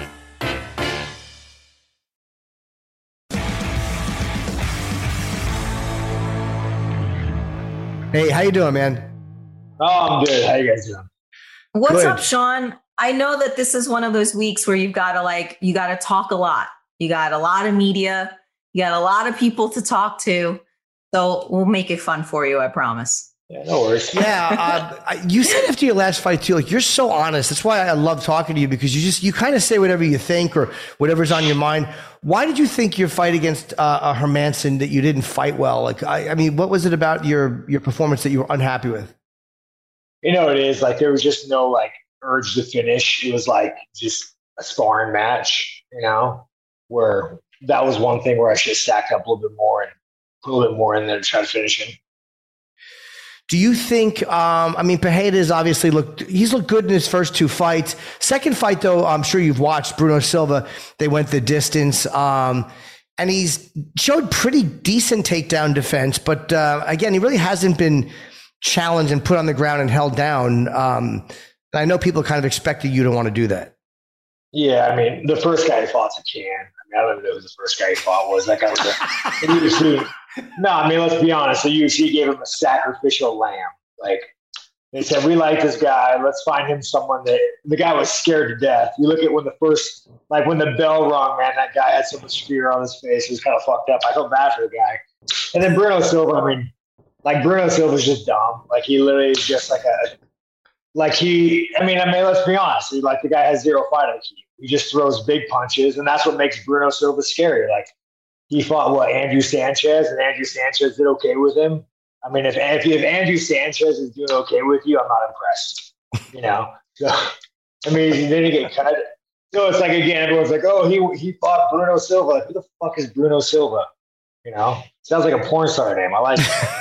Hey, how you doing, man? Oh, I'm good. How you guys doing? What's up, Sean? I know that this is one of those weeks where you got to talk a lot. You got a lot of media. You got a lot of people to talk to. So we'll make it fun for you, I promise. Yeah, no worries. Yeah, you said after your last fight too, like you're so honest. That's why I love talking to you, because you kind of say whatever you think or whatever's on your mind. Why did you think your fight against Hermansson that you didn't fight well? Like, I mean, what was it about your performance that you were unhappy with? You know, it is like there was just no like urge to finish. It was like just a sparring match, you know, where that was one thing where I should have stacked up a little bit more and put a little bit more in there to try to finish him. Do you think, I mean, Pereira's obviously he's looked good in his first two fights. Second fight, though, I'm sure you've watched Bruno Silva. They went the distance. and he's showed pretty decent takedown defense. But again, he really hasn't been challenged and put on the ground and held down. I know people kind of expected you to want to do that. Yeah, I mean, the first guy he fought's a can. I mean, I don't even know who the first guy he fought was. That guy was the UFC. No, I mean, let's be honest. The UFC gave him a sacrificial lamb. Like, they said, we like this guy. Let's find him someone that the guy was scared to death. You look at when the bell rung, man, that guy had so much fear on his face. He was kind of fucked up. I felt bad for the guy. And then Bruno Silva, I mean, Bruno Silva's just dumb. Like, he literally is just let's be honest. The guy has zero fight IQ. He just throws big punches, and that's what makes Bruno Silva scary. Like, he fought, Andrew Sanchez, and Andrew Sanchez did okay with him. I mean, if Andrew Sanchez is doing okay with you, I'm not impressed. So, I mean, he didn't get cut. So it's like, again, everyone's like, oh, he fought Bruno Silva. Like, who the fuck is Bruno Silva? Sounds like a porn star name. I like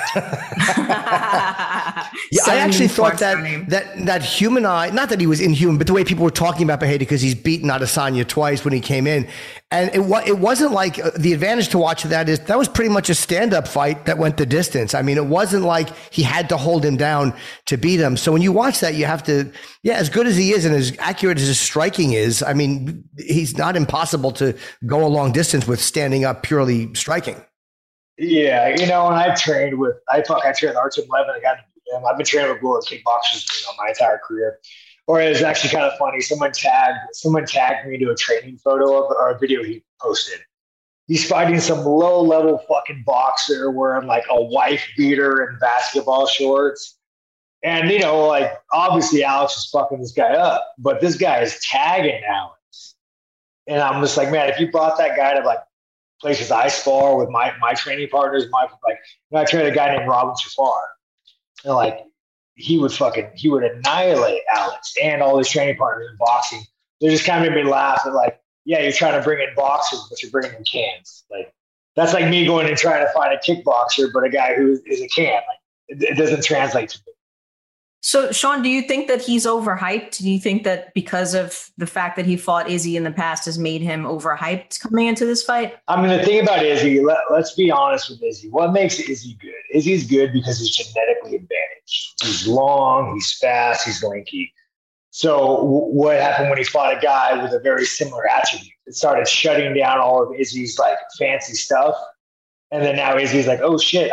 it. I actually thought that human eye, not that he was inhuman, but the way people were talking about Pereira, because he's beaten Adesanya twice when he came in. And it wasn't like the advantage to watch that was pretty much a stand-up fight that went the distance. I mean, it wasn't like he had to hold him down to beat him. So when you watch that, you have to, as good as he is and as accurate as his striking is, I mean, he's not impossible to go a long distance with standing up purely striking. Yeah, and I've trained with Artem Levin. I've been training with Glory kickboxers, my entire career. Or it was actually kind of funny. Someone tagged me to a training photo or a video he posted. He's fighting some low-level fucking boxer wearing like a wife beater and basketball shorts. And, obviously Alex is fucking this guy up, but this guy is tagging Alex. And I'm just like, man, if you brought that guy to places I spar with my training partners, I trained a guy named Robin Shafar. And he would annihilate Alex and all his training partners in boxing. They just kind of made me laugh at you're trying to bring in boxers, but you're bringing in cans. That's like me going and trying to find a kickboxer, but a guy who is a can. It doesn't translate to me. So, Sean, do you think that he's overhyped? Do you think that because of the fact that he fought Izzy in the past has made him overhyped coming into this fight? I mean, the thing about Izzy, let's be honest with Izzy. What makes Izzy good? Izzy's good because he's genetically advantaged. He's long, he's fast, he's lanky. So what happened when he fought a guy with a very similar attribute? It started shutting down all of Izzy's fancy stuff. And then now Izzy's like, oh shit,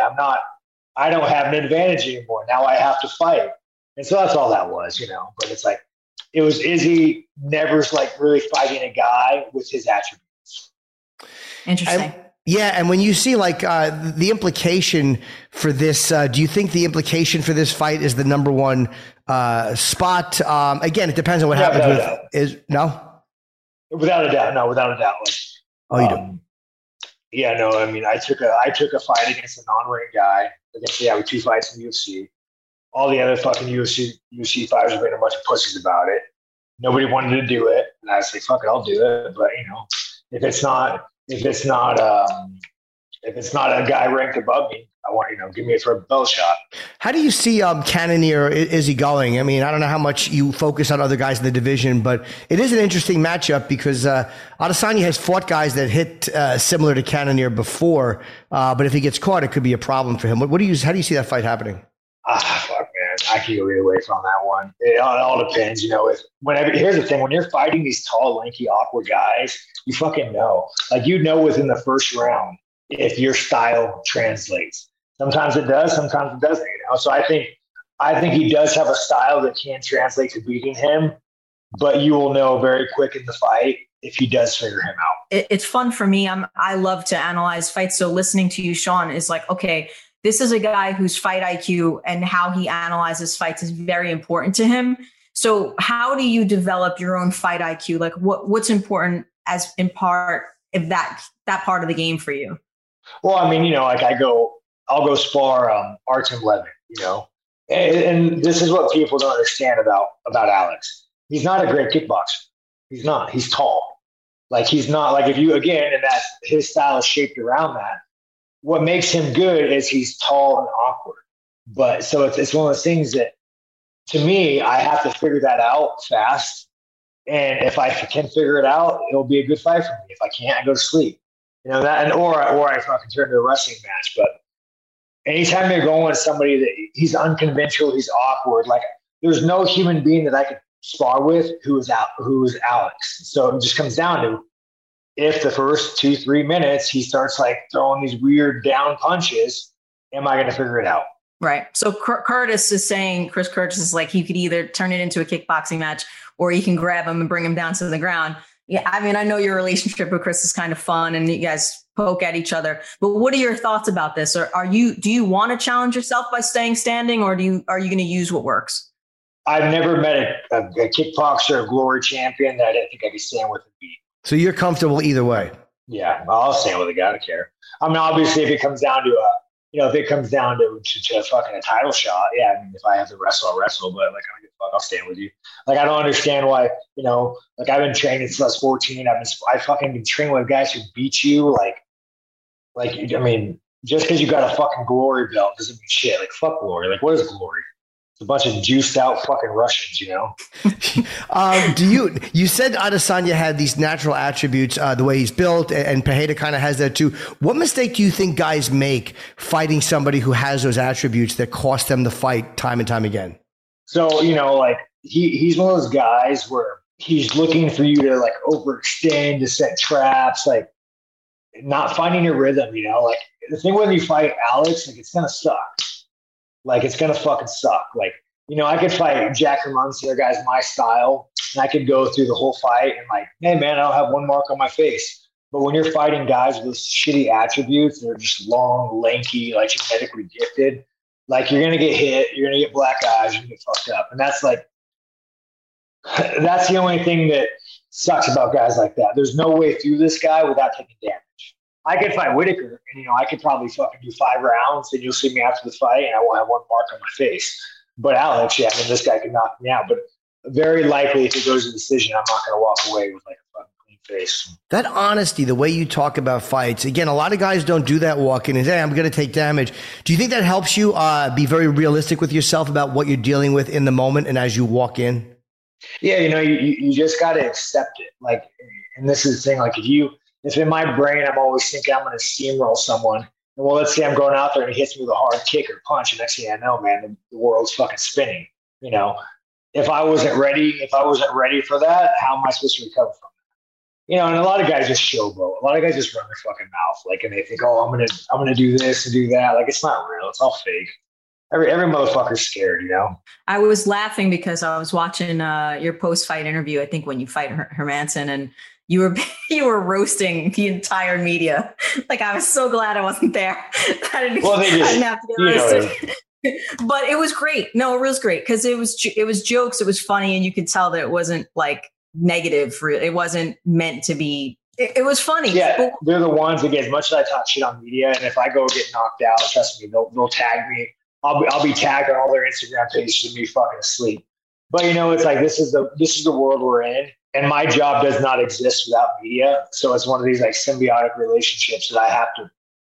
I don't have an advantage anymore. Now I have to fight. And so that's all that was, but it's it was Izzy never really fighting a guy with his attributes. Interesting. And when you see the implication for this, do you think the implication for this fight is the number one spot? Again, it depends on what happens Without a doubt. No, without a doubt. You do? Yeah, no, I mean, I took a fight against a non-ranked guy. With 2 fights in the UFC. All the other fucking UFC fighters were being a bunch of pussies about it. Nobody wanted to do it, and I was like, "Fuck it, I'll do it." But if it's not a guy ranked above me, I want give me it for a belt shot. How do you see Cannonier Izzy going? I mean, I don't know how much you focus on other guys in the division, but it is an interesting matchup because Adesanya has fought guys that hit similar to Cannonier before, but if he gets caught, it could be a problem for him. How do you see that fight happening? Fuck, man. I can go either way from that one. It all depends, here's the thing. When you're fighting these tall, lanky, awkward guys, you fucking know. Within the first round if your style translates. Sometimes it does, sometimes it doesn't, So I think he does have a style that can translate to beating him, but you will know very quick in the fight if he does figure him out. It's fun for me. I love to analyze fights. So listening to you, Sean, is okay, this is a guy whose fight IQ and how he analyzes fights is very important to him. So how do you develop your own fight IQ? What's important as in part of that part of the game for you? Well, I mean, I'll go spar Artem Levin, and this is what people don't understand about Alex. He's not a great kickboxer. He's not. He's tall. He's not if you, again, and that his style is shaped around that. What makes him good is he's tall and awkward. But so it's one of those things that, to me, I have to figure that out fast. And if I can figure it out, it'll be a good fight for me. If I can't, I go to sleep. You know that, or I fucking turn to a wrestling match. But anytime you're going with somebody that he's unconventional, he's awkward. Like there's no human being that I could spar with who is Alex. So it just comes down to if the first 2-3 minutes he starts like throwing these weird down punches, am I going to figure it out? Right. So Curtis is saying, Chris Curtis is like, you could either turn it into a kickboxing match or you can grab him and bring him down to the ground. Yeah, I mean, I know your relationship with Chris is kind of fun and you guys poke at each other, but what are your thoughts about this? Or do you want to challenge yourself by staying standing, or are you going to use what works? I've never met a kickboxer or glory champion that I didn't think I could stand with and beat. So you're comfortable either way? Yeah, I'll stand with a guy. I don't care. I mean, obviously, if it comes down to to fucking a title shot, yeah. I mean, if I have to wrestle, I'll wrestle. But like, I don't give a fuck. I'll stand with you. Like, I don't understand why. Like I've been training since I was 14. I fucking been training with guys who beat you. Like I mean, just because you got a fucking glory belt doesn't mean shit. Like, fuck glory. Like, what is glory? It's a bunch of juiced out fucking Russians, you know? You said Adesanya had these natural attributes, the way he's built, and Pereira kind of has that too. What mistake do you think guys make fighting somebody who has those attributes that cost them the fight time and time again? So, like he's one of those guys where he's looking for you to like overextend, to set traps, like not finding your rhythm, like the thing when you fight Alex, like it's going to suck. Like, it's going to fucking suck. Like, I could fight Jack Hermanson, the guy's my style, and I could go through the whole fight and like, hey, man, I don't have one mark on my face. But when you're fighting guys with shitty attributes, they're just long, lanky, like genetically gifted, like you're going to get hit, you're going to get black eyes, you're going to get fucked up. And that's the only thing that sucks about guys like that. There's no way through this guy without taking damage. I could fight Whitaker, and I could probably fucking do 5 rounds, and you'll see me after the fight, and I won't have one mark on my face. But Alex, yeah, I mean, this guy could knock me out. But very likely, if it goes to decision, I'm not going to walk away with like a fucking clean face. That honesty, the way you talk about fights, again, a lot of guys don't do that walking in. Hey, I'm going to take damage. Do you think that helps you be very realistic with yourself about what you're dealing with in the moment and as you walk in? Yeah, you just got to accept it. Like, and this is the thing, like if in my brain I'm always thinking I'm going to steamroll someone, and well, let's say I'm going out there and he hits me with a hard kick or punch, and next thing I know, man, the world's fucking spinning. If I wasn't ready for that, how am I supposed to recover from that? And a lot of guys just showboat. A lot of guys just run their fucking mouth, like, and they think, oh, I'm gonna do this and do that. Like, it's not real. It's all fake. Every motherfucker's scared, I was laughing because I was watching your post-fight interview, I think when you fight Hermanson, and you were roasting the entire media. Like, I was so glad I wasn't there. I didn't have to get roasted. But it was great. No, it was great because it was jokes. It was funny, and you could tell that it wasn't like negative. It wasn't meant to be. It was funny. Yeah, they're the ones that get as much as I talk shit on media, and if I go get knocked out, trust me, they'll tag me. I'll be tagged on all their Instagram pages of me fucking asleep. But it's like this is the world we're in, and my job does not exist without media. So it's one of these like symbiotic relationships that I have to,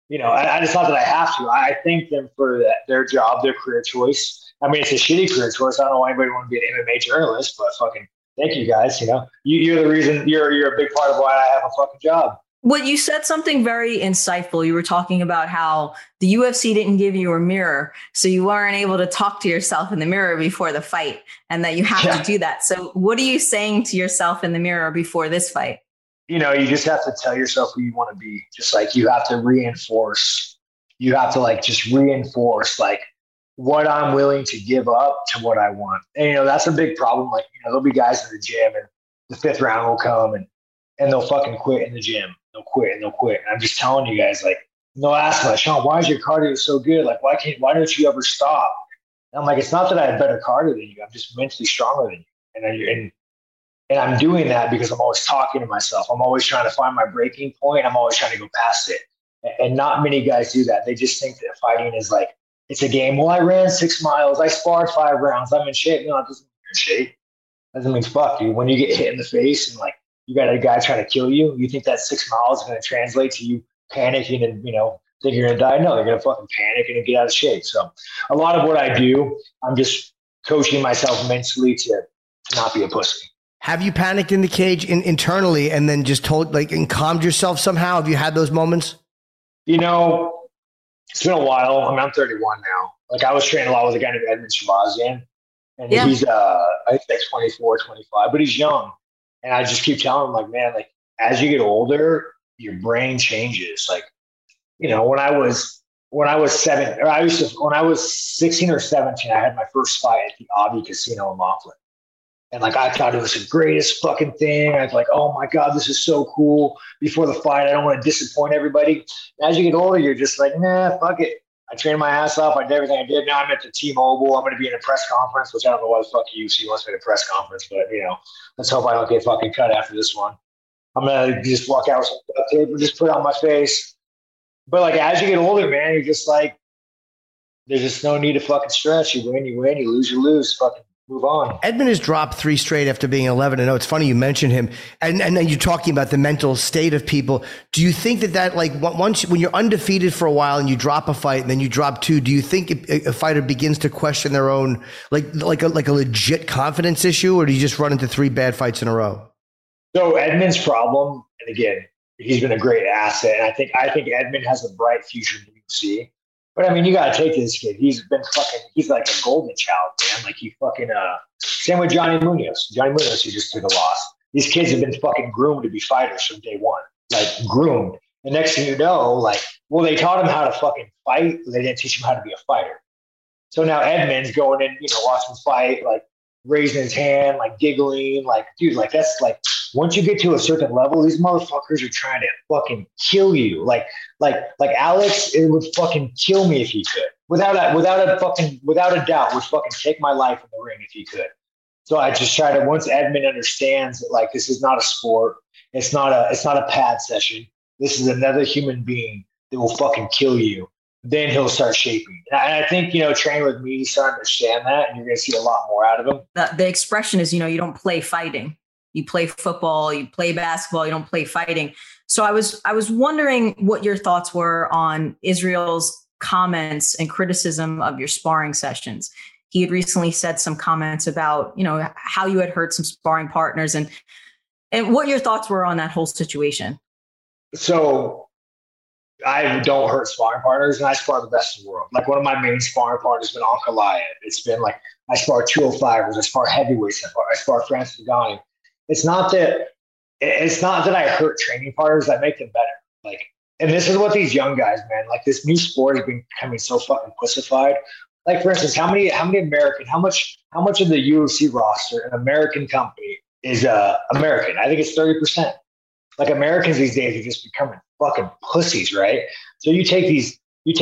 I just thought that I have to. I thank them for their job, their career choice. I mean, it's a shitty career choice. I don't know why anybody want to be an MMA journalist, but fucking thank you guys. You're the reason. You're a big part of why I have a fucking job. Well, you said something very insightful. You were talking about how the UFC didn't give you a mirror, so you weren't able to talk to yourself in the mirror before the fight, and that you have to do that. So what are you saying to yourself in the mirror before this fight? You just have to tell yourself who you want to be. Just like you have to reinforce. You have to just reinforce what I'm willing to give up to what I want. And, that's a big problem. There'll be guys in the gym and the 5th round will come and they'll fucking quit in the gym. They'll quit. And I'm just telling you guys, they'll ask me, Sean, why is your cardio so good? Why don't you ever stop? And I'm like, it's not that I have better cardio than you. I'm just mentally stronger than you. And I'm doing that because I'm always talking to myself. I'm always trying to find my breaking point. I'm always trying to go past it. And not many guys do that. They just think that fighting is it's a game. Well, I ran 6 miles. I sparred 5 rounds. I'm in shape. No, it doesn't mean you're in shape. It doesn't mean fuck you. When you get hit in the face and you got a guy trying to kill you, you think that 6 miles is going to translate to you panicking and, think you're going to die? No, they're going to fucking panic and get out of shape. So a lot of what I do, I'm just coaching myself mentally to not be a pussy. Have you panicked in the cage internally and then just and calmed yourself somehow? Have you had those moments? You know, it's been a while. I mean, I'm 31 now. Like, I was training a lot with a guy named Edmund Shahbazian, and he's, I think, like 24, 25, but he's young. And I just keep telling him, like, man, like, as you get older, your brain changes. Like, you know, when I was 16 or 17, I had my first fight at the Avi Casino in Laughlin. And like, I thought it was the greatest fucking thing. I was like, oh my God, this is so cool. Before the fight, I don't want to disappoint everybody. As you get older, you're just like, nah, fuck it. I trained my ass off. I did everything I did. Now I'm at the T-Mobile. I'm going to be in a press conference, which I don't know why the fuck UFC wants me to press conference, but you know, let's hope I don't get fucking cut after this one. I'm going to just walk out with some duct tape and just put it on my face. But like, as you get older, man, you're just like, there's just no need to fucking stress. You win, you lose, you lose. Fucking move on. Edmund has dropped 3 straight after being 11-0. It's funny you mentioned him, and then you're talking about the mental state of people. Do you think that like once when you're undefeated for a while and you drop a fight and then you drop 2, do you think a fighter begins to question their own like a legit confidence issue, or do you just run into 3 bad fights in a row? So Edmund's problem, and again, he's been a great asset, and I think Edmund has a bright future in the UFC. But I mean, you gotta take this kid. He's like a golden child, man. Like he fucking same with Johnny Munoz. Johnny Munoz, he just took a loss. These kids have been fucking groomed to be fighters from day one. Like groomed. The next thing you know, like, well, they taught him how to fucking fight, but they didn't teach him how to be a fighter. So now Edmund's going in, you know, watching him fight, like raising his hand, like giggling, like, dude, like that's like once you get to a certain level, these motherfuckers are trying to fucking kill you. Like Alex, it would fucking kill me if he could. Without a doubt, would fucking take my life in the ring if he could. So I just try to, once Edmund understands that, like, this is not a sport, it's not a pad session. This is another human being that will fucking kill you. Then he'll start shaping. And I think, you know, training with me, he's starting to understand that, and you're going to see a lot more out of him. The expression is, you know, you don't play fighting. You play football, you play basketball, you don't play fighting. So I was wondering what your thoughts were on Israel's comments and criticism of your sparring sessions. He had recently said some comments about, you know, how you had hurt some sparring partners and what your thoughts were on that whole situation. So I don't hurt sparring partners, and I spar the best in the world. Like, one of my main sparring partners has been Ankalaev. It's been like, I spar 205ers, I spar heavyweights, I spar Francis Ngannou. It's not that I hurt training partners, I make them better. Like, and this is what these young guys, man, like, this new sport has been becoming so fucking pussified. Like, for instance, how much of the UFC roster, an American company, is American? I think it's 30%. Like, Americans these days are just becoming fucking pussies, right? So you take Izzy, you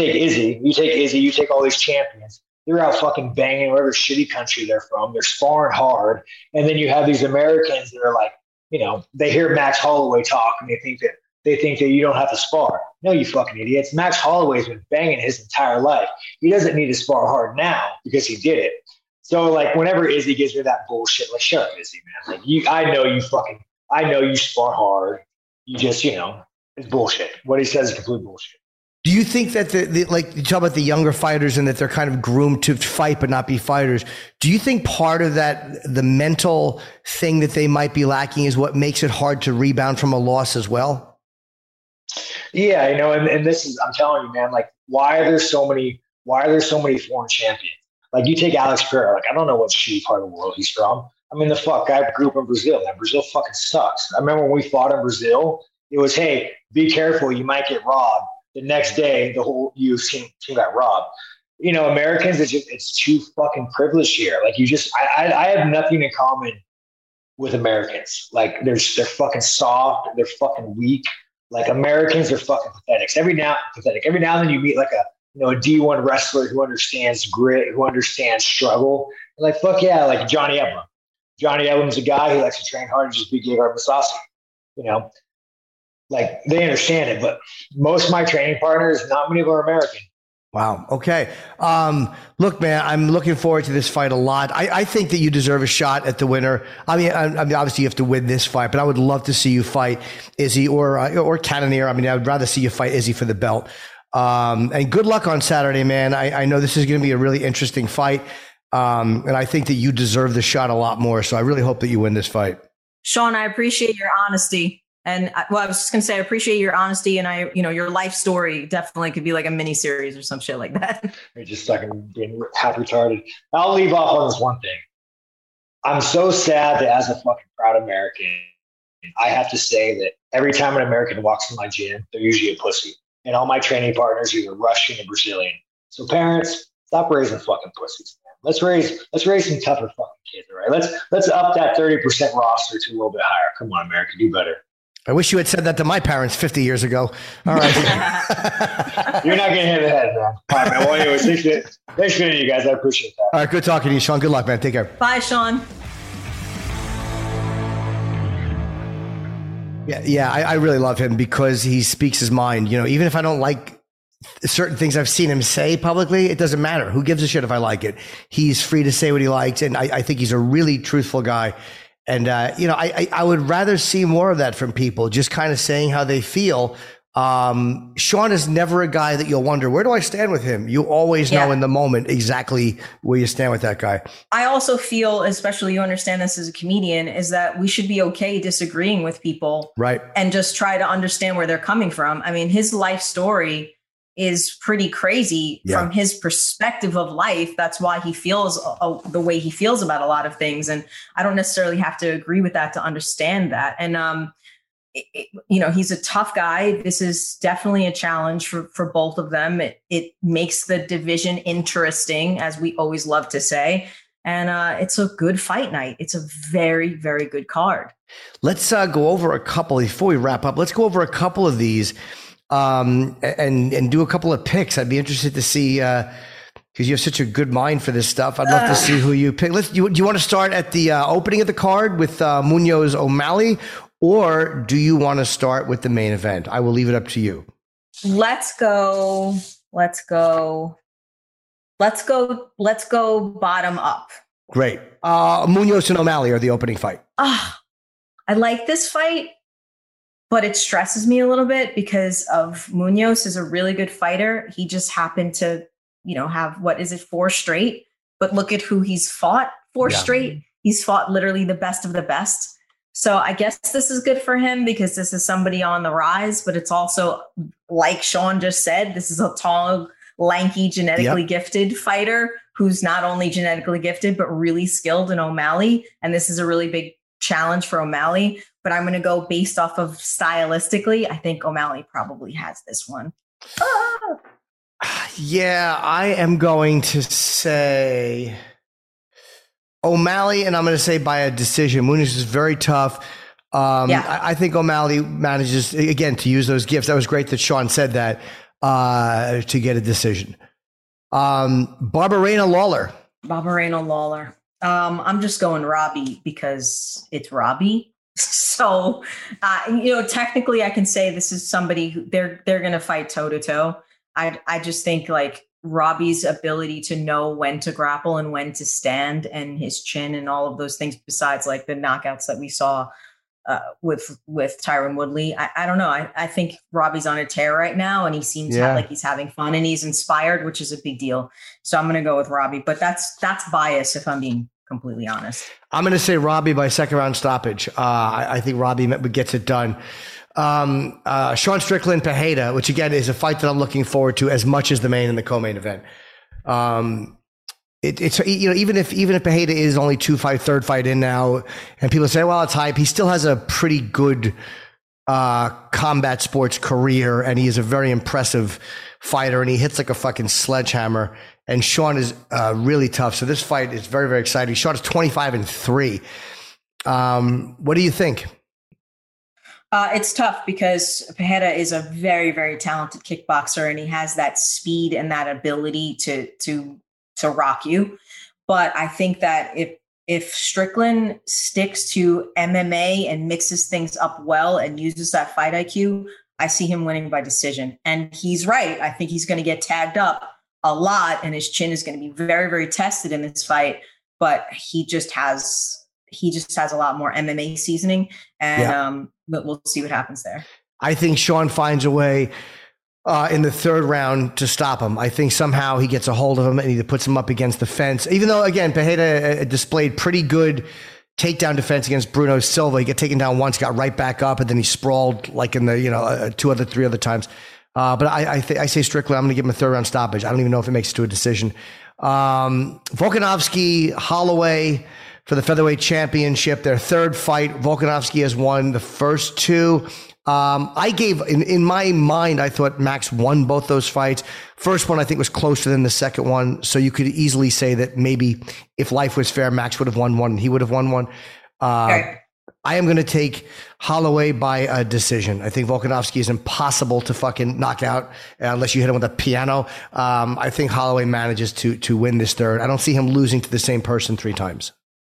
take all these champions. They're out fucking banging whatever shitty country they're from. They're sparring hard. And then you have these Americans that are like, you know, they hear Max Holloway talk and they think that you don't have to spar. No, you fucking idiots. Max Holloway's been banging his entire life. He doesn't need to spar hard now because he did it. So like, whenever Izzy gives me that bullshit, like, shut up, Izzy, man. Like, I know you spar hard. You just, you know, it's bullshit. What he says is complete bullshit. Do you think that like you talk about the younger fighters and that they're kind of groomed to fight but not be fighters? Do you think part of that, the mental thing that they might be lacking, is what makes it hard to rebound from a loss as well? Yeah, you know, and this is, I'm telling you, man, like, why are there so many foreign champions? Like, you take Alex Pereira, like, I don't know what shitty part of the world he's from. I mean, the fuck guy grew up in Brazil. Man, Brazil fucking sucks. I remember when we fought in Brazil, it was, hey, be careful, you might get robbed. The next day, the whole UFC team got robbed. You know, Americans, it's too fucking privileged here. Like, I have nothing in common with Americans. Like, they're fucking soft, they're fucking weak. Like, Americans are fucking pathetic. Every now and then you meet like a D1 wrestler who understands grit, who understands struggle. And like, fuck yeah, like Johnny Eblen. Johnny Eblen's a guy who likes to train hard and just beat Gegard Mousasi. You know, like, they understand it, but most of my training partners, not many of them are American. Wow. Okay. Look, man, I'm looking forward to this fight a lot. I think that you deserve a shot at the winner. I mean, obviously you have to win this fight, but I would love to see you fight Izzy or Cannonier. I mean, I would rather see you fight Izzy for the belt. And good luck on Saturday, man. I know this is going to be a really interesting fight. And I think that you deserve the shot a lot more. So I really hope that you win this fight. Sean, I appreciate your honesty. And I was just going to say, I appreciate your honesty, and your life story definitely could be like a mini series or some shit like that. You're just fucking being half retarded. I'll leave off on this one thing. I'm so sad that as a fucking proud American, I have to say that every time an American walks in my gym, they're usually a pussy. And all my training partners are either Russian or Brazilian. So parents, stop raising fucking pussies, man. Let's raise some tougher fucking kids, all right? Let's up that 30% roster to a little bit higher. Come on, America, do better. I wish you had said that to my parents 50 years ago. All right. You're not getting hit in the head, man. All right, man. Well, anyways, thanks for you guys. I appreciate that. All right, good talking to you, Sean. Good luck, man. Take care. Bye, Sean. Yeah, I really love him because he speaks his mind. Even if I don't like certain things I've seen him say publicly, it doesn't matter. Who gives a shit if I like it? He's free to say what he likes, and I think he's a really truthful guy. And, I would rather see more of that from people, just kind of saying how they feel. Sean is never a guy that you'll wonder, where do I stand with him? You always know in the moment exactly where you stand with that guy. I also feel, especially you understand this as a comedian, is that we should be okay disagreeing with people. Right. And just try to understand where they're coming from. I mean, his life story is pretty crazy from his perspective of life. That's why he feels the way he feels about a lot of things. And I don't necessarily have to agree with that to understand that. And, he's a tough guy. This is definitely a challenge for both of them. It makes the division interesting, as we always love to say. And it's a good fight night. It's a very, very good card. Let's go over a couple before we wrap up. Let's go over a couple of these. And do a couple of picks. I'd be interested to see, because you have such a good mind for this stuff. I'd love to see who you pick. Do you want to start at the opening of the card with Munoz O'Malley, or do you want to start with the main event? I will leave it up to you. Let's go bottom up. Great. Munoz and O'Malley are the opening fight. I like this fight, but it stresses me a little bit because of Munoz is a really good fighter. He just happened to, have, 4 straight? But look at who he's fought 4 straight. He's fought literally the best of the best. So I guess this is good for him because this is somebody on the rise, but it's also, like Sean just said, this is a tall, lanky, genetically gifted fighter who's not only genetically gifted, but really skilled in O'Malley. And this is a really big challenge for O'Malley. But I'm going to go based off of stylistically. I think O'Malley probably has this one. Yeah, I am going to say O'Malley, and I'm going to say by a decision. Munoz is very tough. I think O'Malley manages, again, to use those gifts. That was great that Sean said that, to get a decision. Barberena Lawler. I'm just going Robbie because it's Robbie. So, technically I can say this is somebody who they're going to fight toe to toe. I just think like Robbie's ability to know when to grapple and when to stand, and his chin and all of those things, besides like the knockouts that we saw with Tyron Woodley. I don't know. I think Robbie's on a tear right now, and he seems like he's having fun and he's inspired, which is a big deal. So I'm going to go with Robbie, but that's bias if I'm being completely honest. I'm going to say Robbie by second round stoppage. I think Robbie gets it done. Sean Strickland, Pereira, which again is a fight that I'm looking forward to as much as the main and the co-main event. It's even if Pereira is only third fight in now, and people say, well, it's hype, he still has a pretty good combat sports career, and he is a very impressive fighter, and he hits like a fucking sledgehammer. And Sean is really tough. So this fight is very, very exciting. Sean is 25-3. What do you think? It's tough because Pereira is a very, very talented kickboxer, and he has that speed and that ability to rock you. But I think that if Strickland sticks to MMA and mixes things up well and uses that fight IQ, I see him winning by decision. And he's right. I think he's going to get tagged up a lot, and his chin is going to be very, very tested in this fight. But he just has a lot more MMA seasoning, and but we'll see what happens there. I think Sean finds a way in the third round to stop him. I think somehow he gets a hold of him and he puts him up against the fence. Even though, again, Pereira displayed pretty good takedown defense against Bruno Silva. He got taken down once, got right back up, and then he sprawled like in the, 3 other times. But I say Strickland, I'm going to give him a 3rd round stoppage. I don't even know if it makes it to a decision. Volkanovski, Holloway for the featherweight championship, their 3rd fight. Volkanovski has won the first 2. I gave, in my mind, I thought Max won both those fights. First one, I think, was closer than the second one. So you could easily say that maybe if life was fair, Max would have won one and he would have won one. Okay. I am going to take Holloway by a decision. I think Volkanovski is impossible to fucking knock out unless you hit him with a piano. I think Holloway manages to win this 3rd. I don't see him losing to the same person 3 times.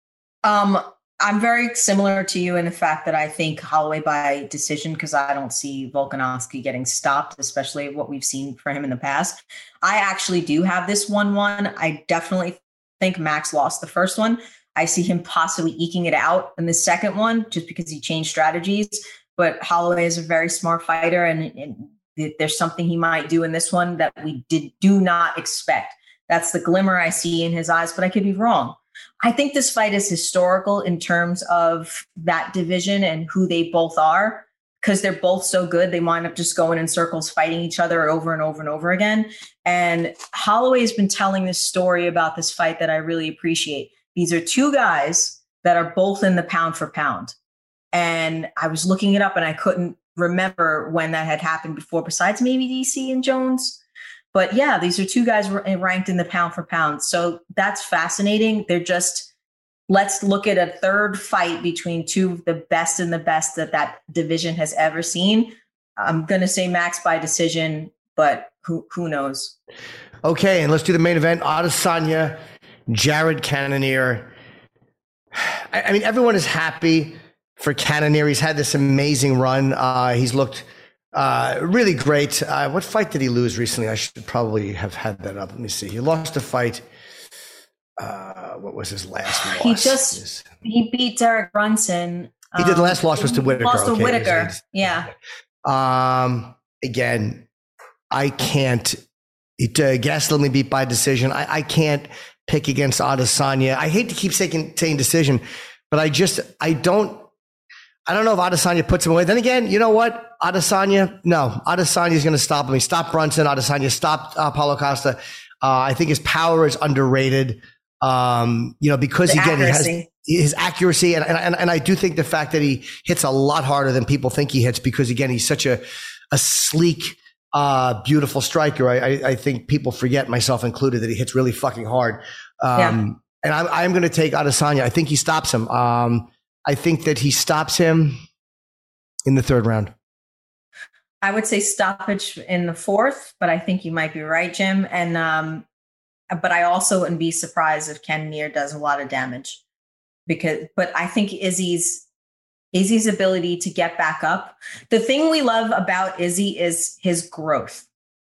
I'm very similar to you in the fact that I think Holloway by decision, because I don't see Volkanovski getting stopped, especially what we've seen for him in the past. I actually do have this 1-1. I definitely think Max lost the first one. I see him possibly eking it out in the second one just because he changed strategies. But Holloway is a very smart fighter, and there's something he might do in this one that we do not expect. That's the glimmer I see in his eyes, but I could be wrong. I think this fight is historical in terms of that division and who they both are, because they're both so good. They wind up just going in circles, fighting each other over and over and over again. And Holloway has been telling this story about this fight that I really appreciate. These are 2 guys that are both in the pound for pound. And I was looking it up and I couldn't remember when that had happened before, besides maybe DC and Jones. But yeah, these are 2 guys ranked in the pound for pound. So that's fascinating. They're just, let's look at a 3rd fight between 2 of the best and the best that division has ever seen. I'm going to say Max by decision, but who knows? Okay, and let's do the main event. Adesanya, Jared Cannonier. I mean, everyone is happy for Cannonier. He's had this amazing run. He's looked really great. What fight did he lose recently? I should probably have had that up. Let me see. He lost a fight. What was his last loss? He beat Derek Brunson. He did. The last loss was to Whitaker. Lost to Whitaker. Yeah. Again, I can't. Gastelum beat by decision. I can't pick against Adesanya. I hate to keep saying decision, but I don't know if Adesanya puts him away. Then again, you know what? Adesanya is going to stop him. He stopped Brunson. Adesanya stopped Paulo Costa. I think his power is underrated. Because he has his accuracy, and I do think the fact that he hits a lot harder than people think he hits, because again, he's such a sleek, beautiful striker. I think people forget, myself included, that he hits really fucking hard. And I'm going to take Adesanya. I think he stops him. I think that he stops him in the 3rd round. I would say stoppage in the 4th, but I think you might be right, Jim. And but I also wouldn't be surprised if Cannonier does a lot of damage, but I think Izzy's ability to get back up. The thing we love about Izzy is his growth.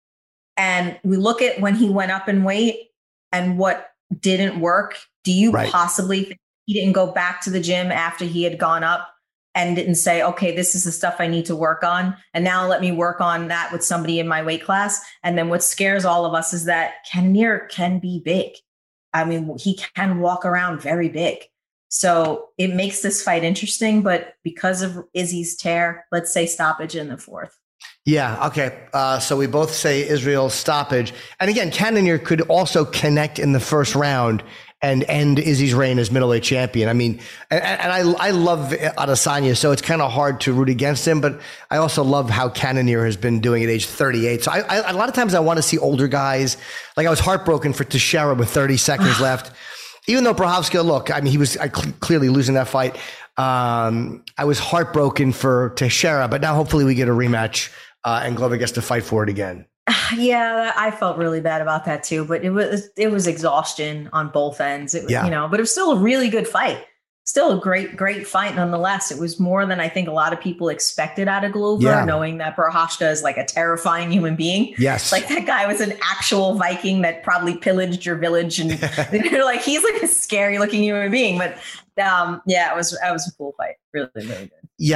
And we look at when he went up in weight and what didn't work. Do you possibly think he didn't go back to the gym after he had gone up and didn't say, okay, this is the stuff I need to work on, and now let me work on that with somebody in my weight class? And then what scares all of us is that Cannonier can be big. I mean, he can walk around very big. So it makes this fight interesting, but because of Izzy's tear, let's say stoppage in the 4th. Yeah. Okay. So we both say Israel stoppage. And again, Cannonier could also connect in the 1st round and end Izzy's reign as middleweight champion. I mean, and I love Adesanya, so it's kind of hard to root against him, but I also love how Cannonier has been doing at age 38. So I a lot of times I want to see older guys. Like I was heartbroken for Teixeira with 30 seconds left. Even though Prochazka, look, I mean, he was clearly losing that fight. I was heartbroken for Teixeira, but now hopefully we get a rematch and Glover gets to fight for it again. Yeah, I felt really bad about that too, but it was exhaustion on both ends. But it was still a really good fight. Still a great fight nonetheless. It was more than I think a lot of people expected out of Glover, knowing that Prochazka is like a terrifying human being. Yes. Like that guy was an actual Viking that probably pillaged your village, and like he's like a scary looking human being. But it was a cool fight. Really, really good.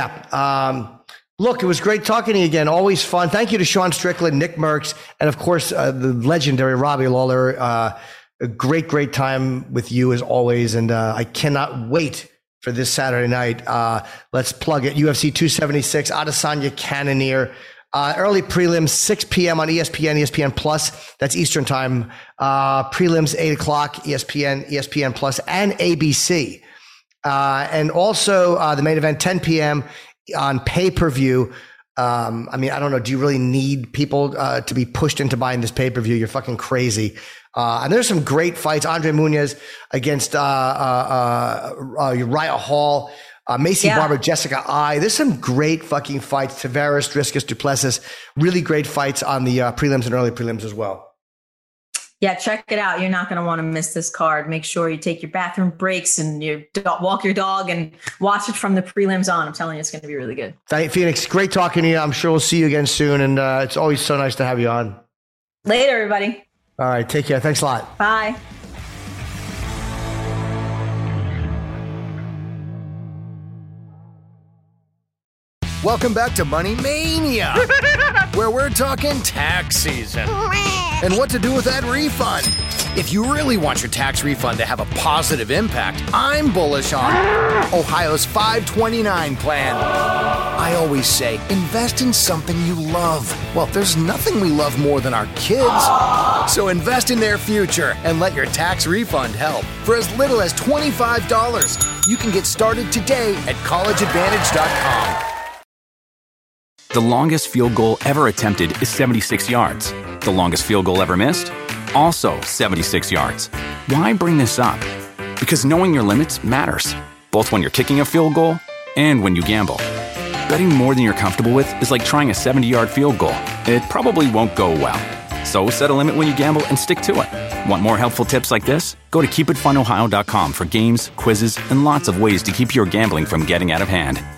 Yeah. Look, it was great talking to you again. Always fun. Thank you to Sean Strickland, Nick Merckx, and of course, the legendary Robbie Lawler. A great time with you as always. And I cannot wait for this Saturday night. Let's plug it. UFC 276, Adesanya Cannonier. Early prelims, 6 p.m. on ESPN, ESPN Plus. That's Eastern time. Prelims, 8 o'clock, ESPN, ESPN Plus, and ABC. And also the main event, 10 p.m. on pay-per-view. I mean, I don't know. Do you really need people to be pushed into buying this pay-per-view? You're fucking crazy. And there's some great fights. Andre Muniz against Uriah Hall. Macy Barber, Jessica Ai. There's some great fucking fights. Tavares, Driscus, Duplessis. Really great fights on the prelims and early prelims as well. Yeah, check it out. You're not going to want to miss this card. Make sure you take your bathroom breaks and you walk your dog and watch it from the prelims on. I'm telling you, it's going to be really good. Phoenix, great talking to you. I'm sure we'll see you again soon. And it's always so nice to have you on. Later, everybody. All right, take care. Thanks a lot. Bye. Welcome back to Money Mania, where we're talking tax season and what to do with that refund. If you really want your tax refund to have a positive impact, I'm bullish on Ohio's 529 plan. I always say, invest in something you love. Well, there's nothing we love more than our kids. So invest in their future and let your tax refund help. For as little as $25, you can get started today at collegeadvantage.com. The longest field goal ever attempted is 76 yards. The longest field goal ever missed? Also 76 yards. Why bring this up? Because knowing your limits matters, both when you're kicking a field goal and when you gamble. Betting more than you're comfortable with is like trying a 70-yard field goal. It probably won't go well. So set a limit when you gamble and stick to it. Want more helpful tips like this? Go to keepitfunohio.com for games, quizzes, and lots of ways to keep your gambling from getting out of hand.